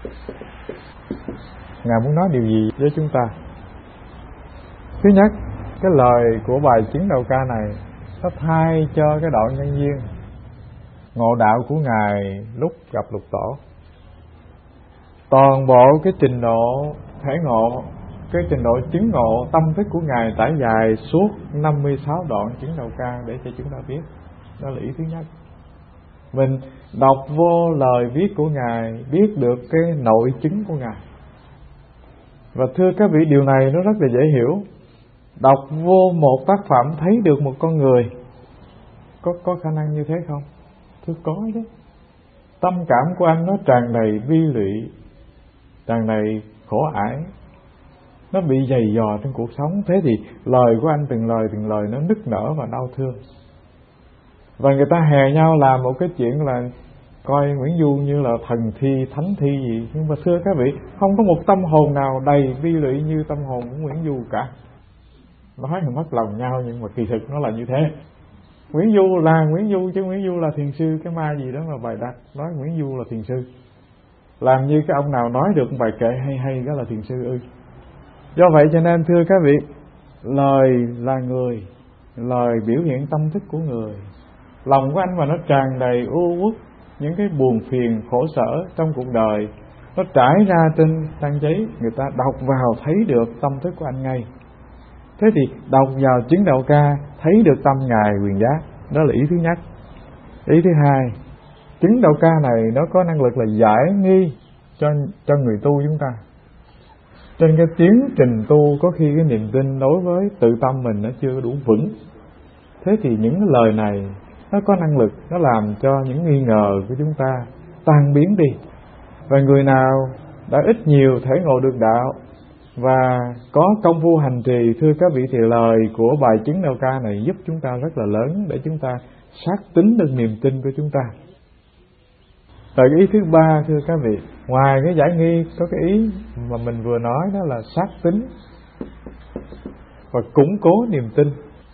Speaker 1: Ngài muốn nói điều gì với chúng ta? Thứ nhất, cái lời của bài chứng đầu ca này nó thay cho cái đoạn nhân duyên ngộ đạo của Ngài lúc gặp Lục Tổ. Toàn bộ cái trình độ thể ngộ, cái trình độ chứng ngộ tâm thức của Ngài trải dài suốt năm mươi sáu đoạn chứng đầu ca để cho chúng ta biết. Đó là ý thứ nhất. Mình đọc vô lời viết của Ngài, biết được cái nội chứng của Ngài. Và thưa các vị, điều này nó rất là dễ hiểu. Đọc vô một tác phẩm thấy được một con người, Có, có khả năng như thế không? Thưa có chứ. Tâm cảm của anh nó tràn đầy bi lụy, tràn đầy khổ ải, nó bị dày dò trong cuộc sống. Thế thì lời của anh từng lời từng lời nó nức nở và đau thương. Và người ta hè nhau làm một cái chuyện là coi Nguyễn Du như là thần thi, thánh thi gì. Nhưng mà thưa các vị, không có một tâm hồn nào đầy bi lụy như tâm hồn của Nguyễn Du cả. Nói thì mất lòng nhau nhưng mà kỳ thực nó là như thế. Nguyễn Du là Nguyễn Du chứ Nguyễn Du là thiền sư cái ma gì đó mà bày đặt nói Nguyễn Du là thiền sư. Làm như cái ông nào nói được bài kệ hay hay đó là thiền sư ư. Do vậy cho nên thưa các vị, lời là người, lời biểu hiện tâm thức của người. Lòng của anh mà nó tràn đầy u uất, những cái buồn phiền khổ sở trong cuộc đời, nó trải ra trên trang giấy, người ta đọc vào thấy được tâm thức của anh ngay. Thế thì đọc vào chứng đạo ca thấy được tâm Ngài Quyền Giác. Đó là ý thứ nhất. Ý thứ hai, chứng đạo ca này nó có năng lực là giải nghi cho, cho người tu chúng ta. Trên cái tiến trình tu có khi cái niềm tin đối với tự tâm mình nó chưa đủ vững. Thế thì những lời này nó có năng lực, nó làm cho những nghi ngờ của chúng ta tan biến đi. Và người nào đã ít nhiều thể ngộ được đạo và có công phu hành trì, thưa các vị, thì lời của bài chứng đạo ca này giúp chúng ta rất là lớn để chúng ta xác tín được niềm tin của chúng ta. Rồi cái ý thứ ba, thưa các vị, ngoài cái giải nghi có cái ý mà mình vừa nói, đó là xác tín và củng cố niềm tin.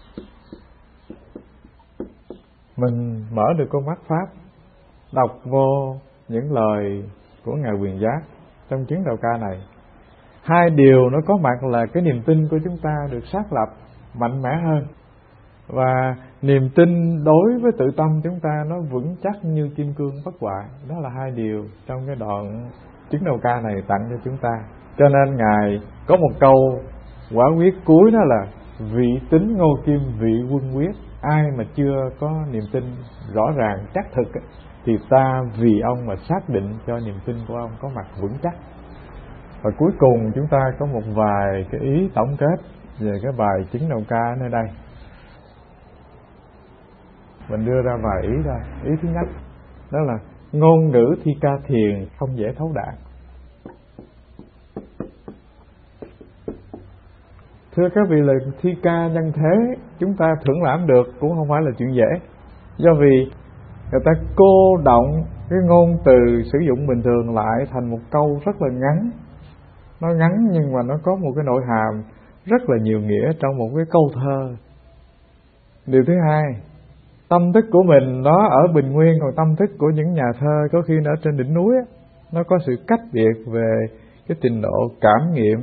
Speaker 1: Mình mở được con mắt Pháp, đọc vô những lời của Ngài Quyền Giác trong chứng đạo ca này. Hai điều nó có mặt là cái niềm tin của chúng ta được xác lập mạnh mẽ hơn, và niềm tin đối với tự tâm chúng ta nó vững chắc như kim cương bất hoại. Đó là hai điều trong cái đoạn chứng đạo ca này tặng cho chúng ta. Cho nên Ngài có một câu quả quyết cuối, đó là vị tín ngô kim vị quân quyết. Ai mà chưa có niềm tin rõ ràng chắc thực thì ta vì ông mà xác định cho niềm tin của ông có mặt vững chắc. Và cuối cùng chúng ta có một vài cái ý tổng kết về cái bài chứng đầu ca ở nơi đây. Mình đưa ra vài ý ra. Ý thứ nhất đó là ngôn ngữ thi ca thiền không dễ thấu đạt. Thưa các vị, là thi ca nhân thế chúng ta thưởng lãm được cũng không phải là chuyện dễ. Do vì người ta cô động cái ngôn từ sử dụng bình thường lại thành một câu rất là ngắn. Nó ngắn nhưng mà nó có một cái nội hàm rất là nhiều nghĩa trong một cái câu thơ. Điều thứ hai, tâm thức của mình nó ở bình nguyên, còn tâm thức của những nhà thơ có khi nó ở trên đỉnh núi, nó có sự cách biệt về cái trình độ cảm nghiệm.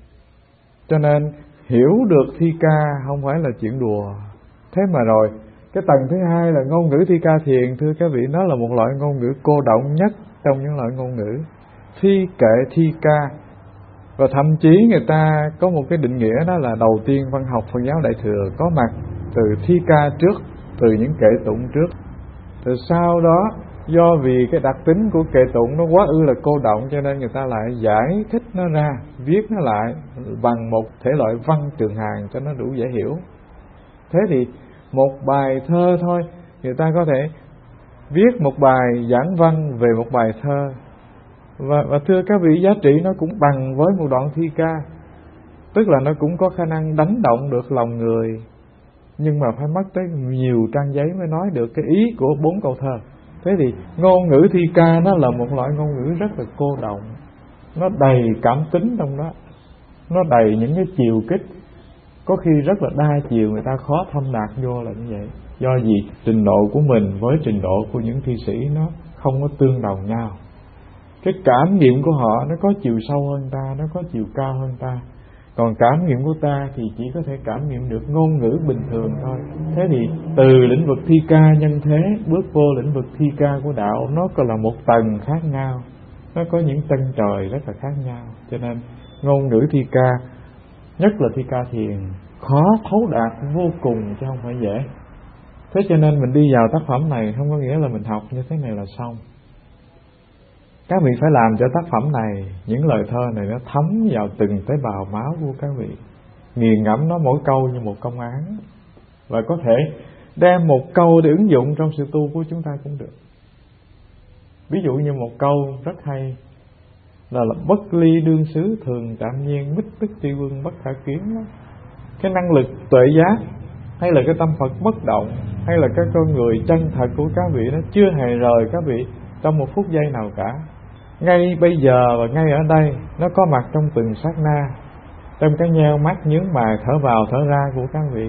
Speaker 1: Cho nên hiểu được thi ca không phải là chuyện đùa. Thế mà rồi, cái tầng thứ hai là ngôn ngữ thi ca thiền, thưa các vị, nó là một loại ngôn ngữ cô động nhất trong những loại ngôn ngữ. Thi kệ thi ca. Và thậm chí người ta có một cái định nghĩa đó là đầu tiên văn học Phật giáo Đại Thừa có mặt từ thi ca trước, từ những kệ tụng trước. Rồi sau đó do vì cái đặc tính của kệ tụng nó quá ư là cô động, cho nên người ta lại giải thích nó ra, viết nó lại bằng một thể loại văn trường hàng cho nó đủ dễ hiểu. Thế thì một bài thơ thôi, người ta có thể viết một bài giảng văn về một bài thơ. Và, và thưa các vị, giá trị nó cũng bằng với một đoạn thi ca. Tức là nó cũng có khả năng đánh động được lòng người, nhưng mà phải mất tới nhiều trang giấy mới nói được cái ý của bốn câu thơ. Thế thì ngôn ngữ thi ca nó là một loại ngôn ngữ rất là cô động. Nó đầy cảm tính trong đó, nó đầy những cái chiều kích, có khi rất là đa chiều, người ta khó thâm đạt vô là như vậy. Do gì? Trình độ của mình với trình độ của những thi sĩ nó không có tương đồng nhau. Cái cảm nghiệm của họ nó có chiều sâu hơn ta, nó có chiều cao hơn ta. Còn cảm nghiệm của ta thì chỉ có thể cảm nghiệm được ngôn ngữ bình thường thôi. Thế thì từ lĩnh vực thi ca nhân thế bước vô lĩnh vực thi ca của đạo, nó còn là một tầng khác nhau, nó có những chân trời rất là khác nhau. Cho nên ngôn ngữ thi ca, nhất là thi ca thiền, khó thấu đạt vô cùng chứ không phải dễ. Thế cho nên mình đi vào tác phẩm này không có nghĩa là mình học như thế này là xong. Các vị phải làm cho tác phẩm này, những lời thơ này nó thấm vào từng tế bào máu của các vị, nghiền ngẫm nó mỗi câu như một công án, và có thể đem một câu để ứng dụng trong sự tu của chúng ta cũng được. Ví dụ như một câu rất hay là, là bất ly đương xứ thường tạm nhiên, mít tức tri quân bất khả kiến đó. Cái năng lực tuệ giác, hay là cái tâm Phật bất động, hay là cái con người chân thật của các vị, nó chưa hề rời các vị trong một phút giây nào cả. Ngay bây giờ và ngay ở đây, nó có mặt trong từng sát na, trong cái nheo mắt nhướng mày thở vào thở ra của các vị.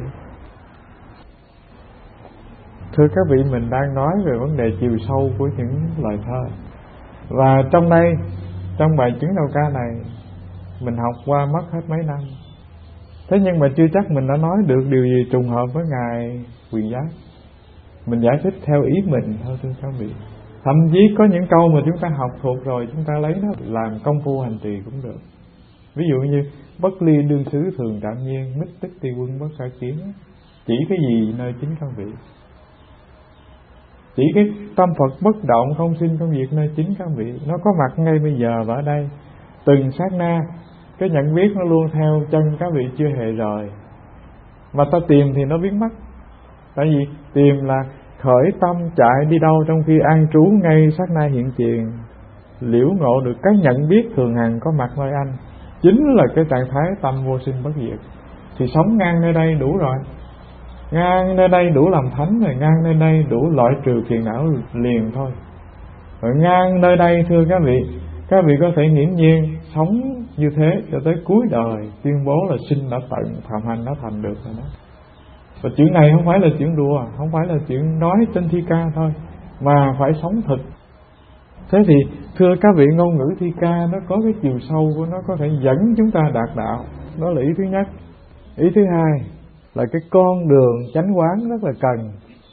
Speaker 1: Thưa các vị, mình đang nói về vấn đề chiều sâu của những lời thơ. Và trong đây, trong bài chứng đầu ca này, mình học qua mất hết mấy năm. Thế nhưng mà chưa chắc mình đã nói được điều gì trùng hợp với Ngài Quyền Giác. Mình giải thích theo ý mình thôi thưa các vị. Thậm chí có những câu mà chúng ta học thuộc rồi, chúng ta lấy nó làm công phu hành trì cũng được. Ví dụ như bất ly đương xứ thường tạm nhiên, mít tức tri quân bất khả kiến. Chỉ cái gì nơi chính các vị? Chỉ cái tâm Phật bất động không sinh không diệt nơi chính các vị, nó có mặt ngay bây giờ và ở đây. Từng sát na, cái nhận biết nó luôn theo chân các vị chưa hề rời. Mà ta tìm thì nó biến mất. Tại vì tìm là khởi tâm chạy đi đâu trong khi an trú ngay sát na hiện tiền, liễu ngộ được cái nhận biết thường hằng có mặt nơi anh, chính là cái trạng thái tâm vô sinh bất diệt. Thì sống ngang nơi đây đủ rồi, ngang nơi đây đủ làm thánh rồi, ngang nơi đây đủ loại trừ phiền não liền thôi. Rồi ngang nơi đây thưa các vị, các vị có thể nghiễm nhiên sống như thế cho tới cuối đời, tuyên bố là sinh đã tận, phạm hành đã thành được rồi đó. Và chuyện này không phải là chuyện đùa, không phải là chuyện nói trên thi ca thôi, mà phải sống thực. Thế thì thưa các vị, ngôn ngữ thi ca nó có cái chiều sâu của nó, có thể dẫn chúng ta đạt đạo. Đó là ý thứ nhất. Ý thứ hai là cái con đường chánh quán rất là cần.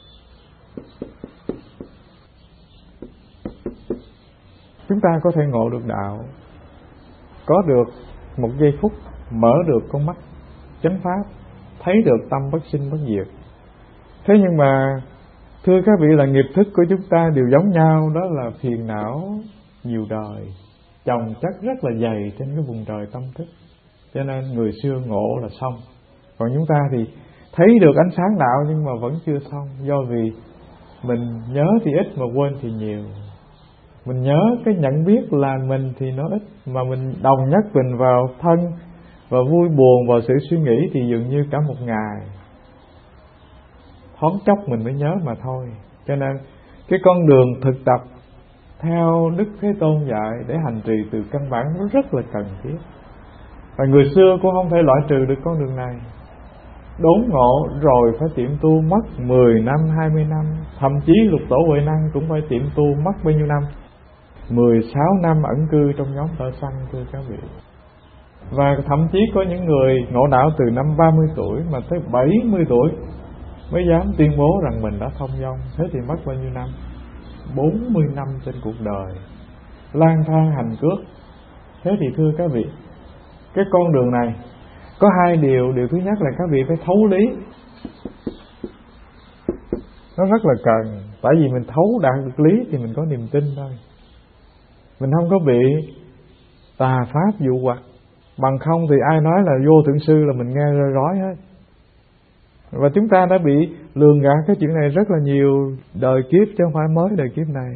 Speaker 1: Chúng ta có thể ngộ được đạo, có được một giây phút mở được con mắt chánh pháp, thấy được tâm bất sinh bất diệt. Thế nhưng mà Thưa các vị, là nghiệp thức của chúng ta đều giống nhau, đó là phiền não nhiều đời, chồng chất rất là dày trên cái vùng trời tâm thức. Cho nên người xưa ngộ là xong. Còn chúng ta thì thấy được ánh sáng đạo nhưng mà vẫn chưa xong, do vì mình nhớ thì ít mà quên thì nhiều. Mình nhớ cái nhận biết là mình thì nó ít, mà mình đồng nhất mình vào thân và vui buồn vào sự suy nghĩ thì dường như cả một ngày, thoáng chốc mình mới nhớ mà thôi. Cho nên cái con đường thực tập theo Đức Thế Tôn dạy để hành trì từ căn bản nó rất là cần thiết. Và người xưa cũng không thể loại trừ được con đường này. Đốn ngộ rồi phải tiệm tu mất mười năm, hai mươi năm. Thậm chí lục tổ Huệ Năng cũng phải tiệm tu mất bao nhiêu năm? mười sáu năm ẩn cư trong nhóm thợ săn, thưa các vị. Và thậm chí có những người ngộ đạo từ năm ba mươi tuổi mà tới bảy mươi tuổi mới dám tuyên bố rằng mình đã thông dong. Thế thì mất bao nhiêu năm? bốn mươi năm trên cuộc đời lang thang hành cước. Thế thì thưa các vị, cái con đường này có hai điều. Điều thứ nhất là các vị phải thấu lý. Nó rất là cần. Tại vì mình thấu đạt được lý thì mình có niềm tin thôi. Mình không có bị tà pháp dụ hoặc. Bằng không thì ai nói là vô thượng sư là mình nghe rơi rói hết. Và chúng ta đã bị lường gạt cái chuyện này rất là nhiều đời kiếp, chứ không phải mới đời kiếp này.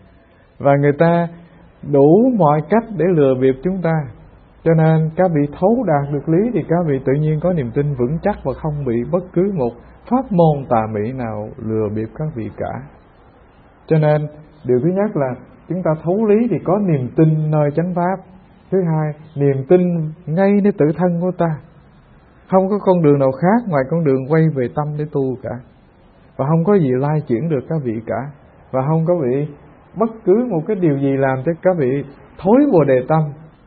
Speaker 1: Và người ta đủ mọi cách để lừa bịp chúng ta. Cho nên các vị thấu đạt được lý thì các vị tự nhiên có niềm tin vững chắc và không bị bất cứ một pháp môn tà mỹ nào lừa bịp các vị cả. Cho nên điều thứ nhất là chúng ta thấu lý thì có niềm tin nơi chánh pháp. Thứ hai, niềm tin ngay nơi tự thân của ta. Không có con đường nào khác ngoài con đường quay về tâm để tu cả. Và không có gì lai chuyển được các vị cả. Và không có vị bất cứ một cái điều gì làm cho các vị thối Bồ Đề tâm.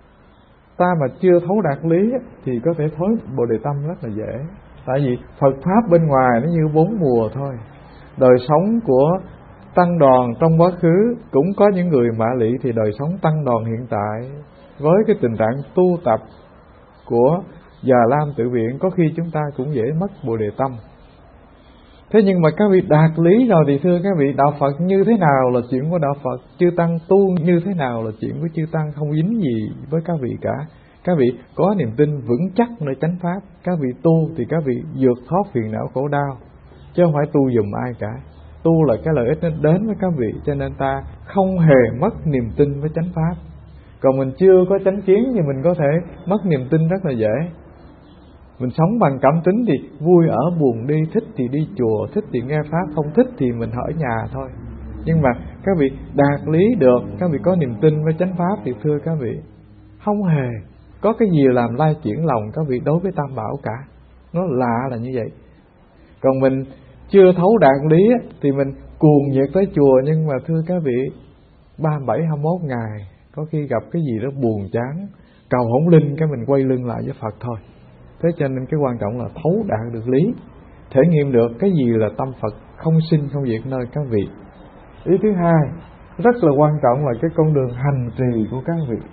Speaker 1: Ta mà chưa thấu đạt lý thì có thể thối Bồ Đề tâm rất là dễ. Tại vì Phật Pháp bên ngoài nó như bốn mùa thôi. Đời sống của tăng đoàn trong quá khứ cũng có những người mã lị, thì đời sống tăng đoàn hiện tại với cái tình trạng tu tập của Già Lam Tự Viện có khi chúng ta cũng dễ mất Bồ Đề tâm. Thế nhưng mà các vị đạt lý rồi thì thưa các vị, đạo Phật như thế nào là chuyện của đạo Phật, chư tăng tu như thế nào là chuyện của chư tăng, không dính gì với các vị cả. Các vị có niềm tin vững chắc nơi chánh pháp. Các vị tu thì các vị vượt thoát phiền não khổ đau, chứ không phải tu giùm ai cả. Tu là cái lợi ích nó đến với các vị, cho nên ta không hề mất niềm tin với chánh pháp. Còn mình chưa có chánh kiến thì mình có thể mất niềm tin rất là dễ. Mình sống bằng cảm tính thì vui ở buồn đi, thích thì đi chùa, thích thì nghe pháp, không thích thì mình ở nhà thôi. Nhưng mà các vị đạt lý được, các vị có niềm tin với chánh pháp thì thưa các vị, không hề có cái gì làm lai chuyển lòng các vị đối với Tam Bảo cả. Nó lạ là như vậy. Còn mình chưa thấu đạt lý thì mình cuồng nhiệt tới chùa, nhưng mà thưa các vị, ba mươi bảy, hai mươi mốt ngày có khi gặp cái gì đó buồn chán, cầu hỗn linh cái mình quay lưng lại với Phật thôi. Thế cho nên cái quan trọng là thấu đạt được lý, thể nghiệm được cái gì là tâm Phật không sinh không diệt nơi các vị. Ý thứ hai rất là quan trọng là cái con đường hành trì của các vị.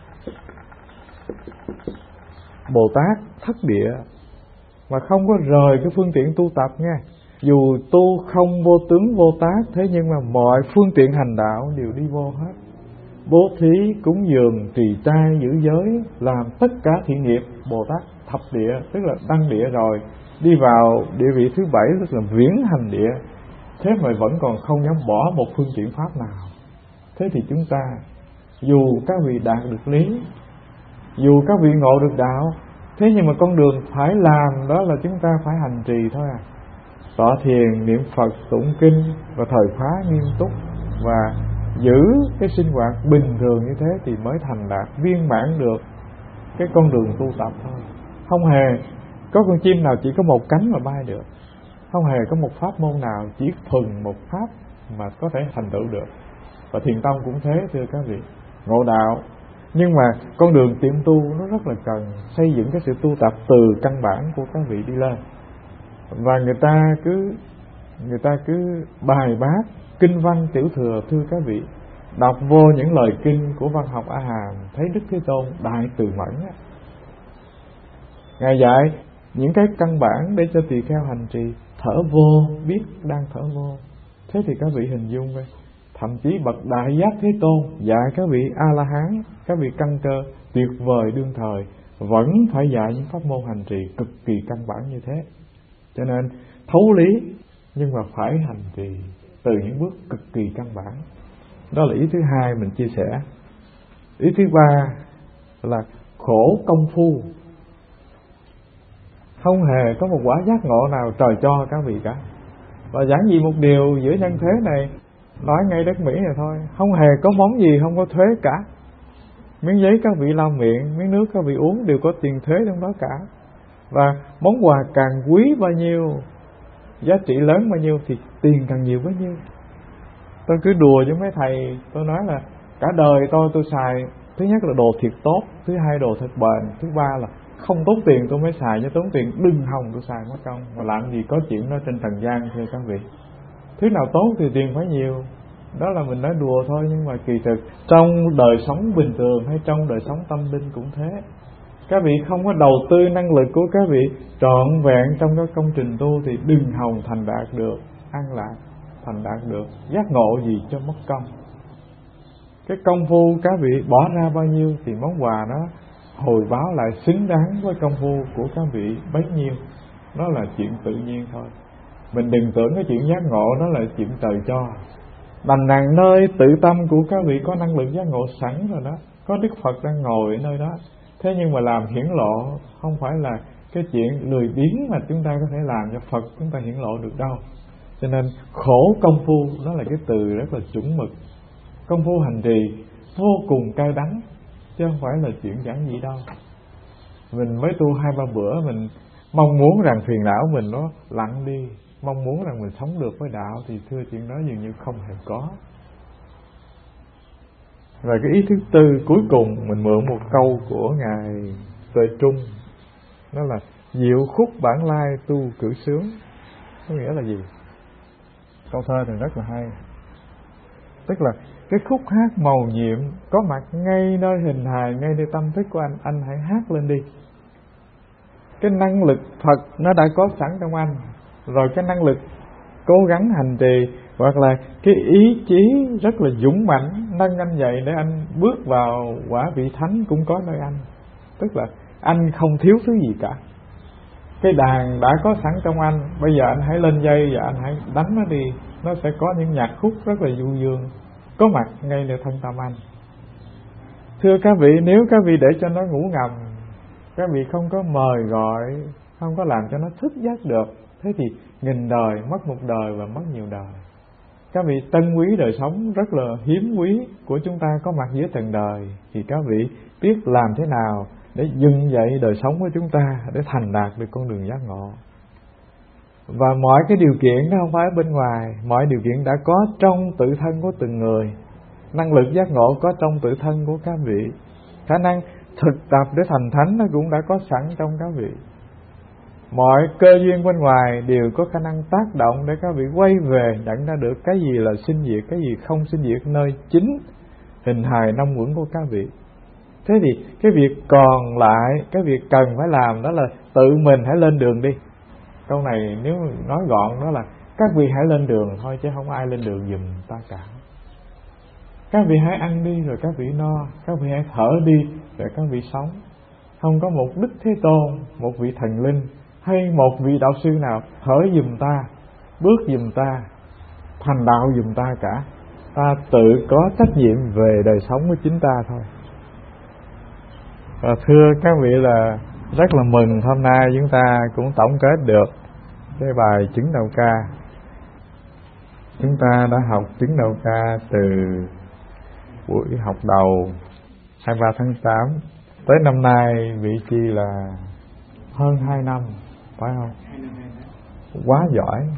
Speaker 1: Bồ Tát thất địa mà không có rời cái phương tiện tu tập nha. Dù tu không vô tướng vô tác, thế nhưng mà mọi phương tiện hành đạo đều đi vô hết. Bố thí, cúng dường, trì trai, giữ giới, làm tất cả thiện nghiệp. Bồ Tát thập địa, tức là đăng địa rồi, đi vào địa vị thứ bảy, tức là viễn hành địa. Thế mà vẫn còn không dám bỏ một phương tiện pháp nào. Thế thì chúng ta, dù các vị đạt được lý, dù các vị ngộ được đạo, thế nhưng mà con đường phải làm đó là chúng ta phải hành trì thôi à. Tọa thiền, niệm Phật, tụng kinh và thời khóa nghiêm túc và giữ cái sinh hoạt bình thường như thế thì mới thành đạt viên mãn được cái con đường tu tập thôi. Không hề có con chim nào chỉ có một cánh mà bay được. Không hề có một pháp môn nào chỉ thuần một pháp mà có thể thành tựu được. Và thiền tông cũng thế thưa các vị. Ngộ đạo, nhưng mà con đường tiệm tu nó rất là cần xây dựng cái sự tu tập từ căn bản của các vị đi lên. Và người ta cứ người ta cứ bài bác kinh văn tiểu thừa thưa các vị, đọc vô những lời kinh của văn học A Hàm, thấy Đức Thế Tôn đại từ mẫn á, Ngài dạy những cái căn bản để cho tỳ kheo hành trì. Thở vô, biết đang thở vô. Thế thì các vị hình dung coi, thậm chí bậc Đại Giác Thế Tôn dạy các vị A-la-hán, các vị căn cơ tuyệt vời đương thời vẫn phải dạy những pháp môn hành trì cực kỳ căn bản như thế. Cho nên thấu lý nhưng mà phải hành trì từ những bước cực kỳ căn bản. Đó là ý thứ hai mình chia sẻ. Ý thứ ba là khổ công phu. Không hề có một quả giác ngộ nào trời cho các vị cả. Và giảng gì một điều giữa nhân thế này, nói ngay đất Mỹ này thôi, không hề có món gì không có thuế cả. Miếng giấy các vị lau miệng, miếng nước các vị uống đều có tiền thuế trong đó cả. Và món quà càng quý bao nhiêu, giá trị lớn bao nhiêu thì tiền càng nhiều bấy nhiêu. Tôi cứ đùa với mấy thầy, tôi nói là cả đời tôi tôi xài, thứ nhất là đồ thiệt tốt, thứ hai đồ thật bền, thứ ba là không tốn tiền tôi mới xài, chứ tốn tiền đừng hòng tôi xài mất công. Mà làm gì có chuyện đó trên trần gian thưa các vị. Thứ nào tốt thì tiền phải nhiều. Đó là mình nói đùa thôi, nhưng mà kỳ thực trong đời sống bình thường hay trong đời sống tâm linh cũng thế. Các vị không có đầu tư năng lực của các vị trọn vẹn trong các công trình tu thì đừng hòng thành đạt được an lạc, thành đạt được giác ngộ gì cho mất công. Cái công phu các vị bỏ ra bao nhiêu thì món quà đó hồi báo lại xứng đáng với công phu của các vị bấy nhiêu. Đó là chuyện tự nhiên thôi. Mình đừng tưởng cái chuyện giác ngộ đó là chuyện trời cho. Đành rằng nơi tự tâm của các vị có năng lực giác ngộ sẵn rồi đó, có Đức Phật đang ngồi ở nơi đó. Thế nhưng mà làm hiển lộ không phải là cái chuyện lười biếng mà chúng ta có thể làm cho Phật chúng ta hiển lộ được đâu. Cho nên khổ công phu đó là cái từ rất là chuẩn mực. Công phu hành trì vô cùng cay đắng, chứ không phải là chuyện giản dị đâu. Mình mới tu hai ba bữa mình mong muốn rằng phiền não mình nó lặng đi, mong muốn rằng mình sống được với đạo thì thưa chuyện đó dường như không hề có. Và cái ý thứ tư cuối cùng mình mượn một câu của Ngài Tuệ Trung, đó là diệu khúc bản lai tu cử sướng. Có nghĩa là gì? Câu thơ thì rất là hay. Tức là cái khúc hát màu nhiệm có mặt ngay nơi hình hài, ngay nơi tâm thức của anh, anh hãy hát lên đi. Cái năng lực Phật nó đã có sẵn trong anh, rồi cái năng lực cố gắng hành trì hoặc là cái ý chí rất là dũng mãnh nâng anh dậy để anh bước vào quả vị thánh cũng có nơi anh. Tức là anh không thiếu thứ gì cả. Cái đàn đã có sẵn trong anh, bây giờ anh hãy lên dây và anh hãy đánh nó đi. Nó sẽ có những nhạc khúc rất là du dương có mặt ngay nơi thân tâm anh. Thưa các vị, nếu các vị để cho nó ngủ ngầm, các vị không có mời gọi, không có làm cho nó thức giác được, thế thì nghìn đời, mất một đời và mất nhiều đời. Các vị tân quý đời sống rất là hiếm quý của chúng ta có mặt dưới trần đời, thì các vị biết làm thế nào để dừng dậy đời sống của chúng ta để thành đạt được con đường giác ngộ. Và mọi cái điều kiện đó không phải bên ngoài, mọi điều kiện đã có trong tự thân của từng người. Năng lực giác ngộ có trong tự thân của các vị. Khả năng thực tập để thành thánh nó cũng đã có sẵn trong các vị. Mọi cơ duyên bên ngoài đều có khả năng tác động để các vị quay về nhận ra được cái gì là sinh diệt, cái gì không sinh diệt nơi chính hình hài năm uẩn của các vị. Thế thì cái việc còn lại, cái việc cần phải làm đó là tự mình hãy lên đường đi. Câu này nếu nói gọn đó là các vị hãy lên đường thôi, chứ không ai lên đường giùm ta cả. Các vị hãy ăn đi rồi các vị no, các vị hãy thở đi rồi các vị sống. Không có một Đức Thế Tôn, một vị thần linh hay một vị đạo sư nào thở giùm ta, bước giùm ta, thành đạo giùm ta cả. Ta tự có trách nhiệm về đời sống của chính ta thôi. Và thưa các vị là rất là mừng hôm nay chúng ta cũng tổng kết được cái bài chứng đầu ca. Chúng ta đã học chứng đầu ca từ buổi học đầu hai mươi ba tháng tám tới năm nay vị chi là hơn hai năm, phải không? Quá giỏi.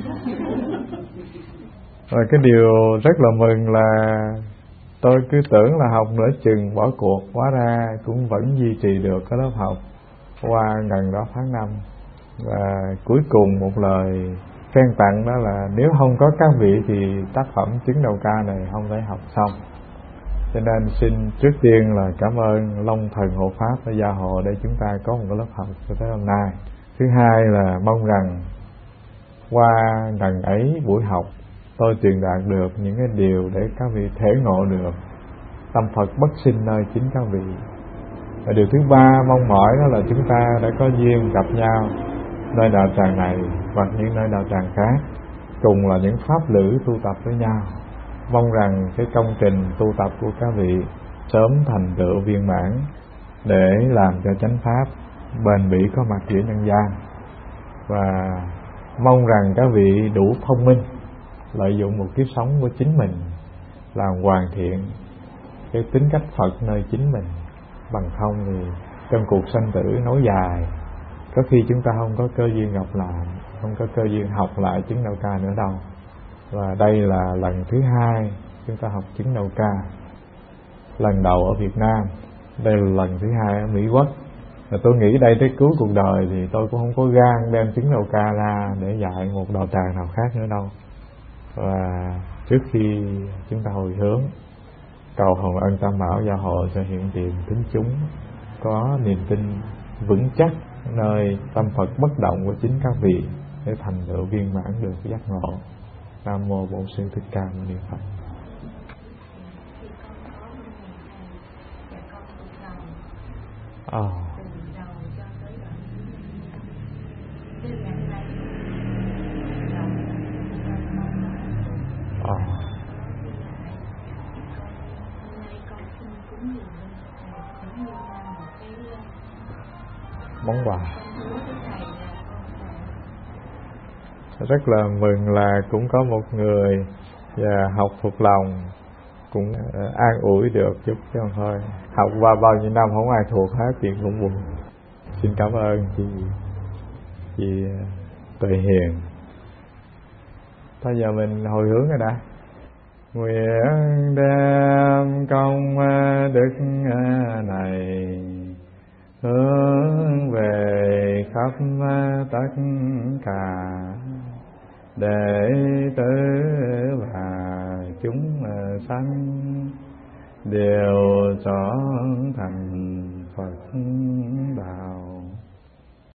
Speaker 1: Rồi cái điều rất là mừng là tôi cứ tưởng là học nửa chừng bỏ cuộc, hóa ra cũng vẫn duy trì được cái lớp học qua gần đó tháng năm. Và cuối cùng một lời khen tặng đó là nếu không có các vị thì tác phẩm chứng đầu ca này không thể học xong. Cho nên xin trước tiên là cảm ơn Long Thần Hộ Pháp đã gia hộ để chúng ta có một cái lớp học cho tới hôm nay. Thứ hai là mong rằng qua gần ấy buổi học tôi truyền đạt được những cái điều để các vị thể ngộ được tâm Phật bất sinh nơi chính các vị. Và điều thứ ba mong mỏi đó là chúng ta đã có duyên gặp nhau nơi đạo tràng này hoặc những nơi đạo tràng khác, cùng là những pháp lữ tu tập với nhau. Mong rằng cái công trình tu tập của các vị sớm thành tựu viên mãn để làm cho chánh pháp bền bỉ có mặt giữa nhân gian. Và mong rằng các vị đủ thông minh lợi dụng một kiếp sống của chính mình làm hoàn thiện cái tính cách Phật nơi chính mình. Bằng không thì trong cuộc sanh tử nối dài, có khi chúng ta không có cơ duyên gặp lại, không có cơ duyên học lại chứng Đau Ca nữa đâu. Và đây là lần thứ hai chúng ta học chứng Đau Ca. Lần đầu ở Việt Nam, đây là lần thứ hai ở Mỹ Quốc. Và tôi nghĩ đây tới cuối cuộc đời thì tôi cũng không có gan đem chứng Đau Ca ra để dạy một đạo tràng nào khác nữa đâu. Và trước khi chúng ta hồi hướng, cầu Hồng Ân Tam Bảo gia hộ cho hiện tiền tín chúng có niềm tin vững chắc nơi tâm Phật bất động của chính các vị để thành tựu viên mãn được giác ngộ. Nam mô Bổn Sư Thích Ca Mâu Ni Phật. Ờ. Ờ. Món quà rất là mừng là cũng có một người và học thuộc lòng, cũng an ủi được chút chứ không thôi. Học qua bao nhiêu năm không ai thuộc hết, chuyện cũng buồn. Xin cảm ơn chị chị Tuệ Hiền. Thôi giờ mình hồi hướng rồi đã. Nguyện đem công đức này hướng về khắp tất cả đệ tử và chúng sanh đều trở thành Phật đạo.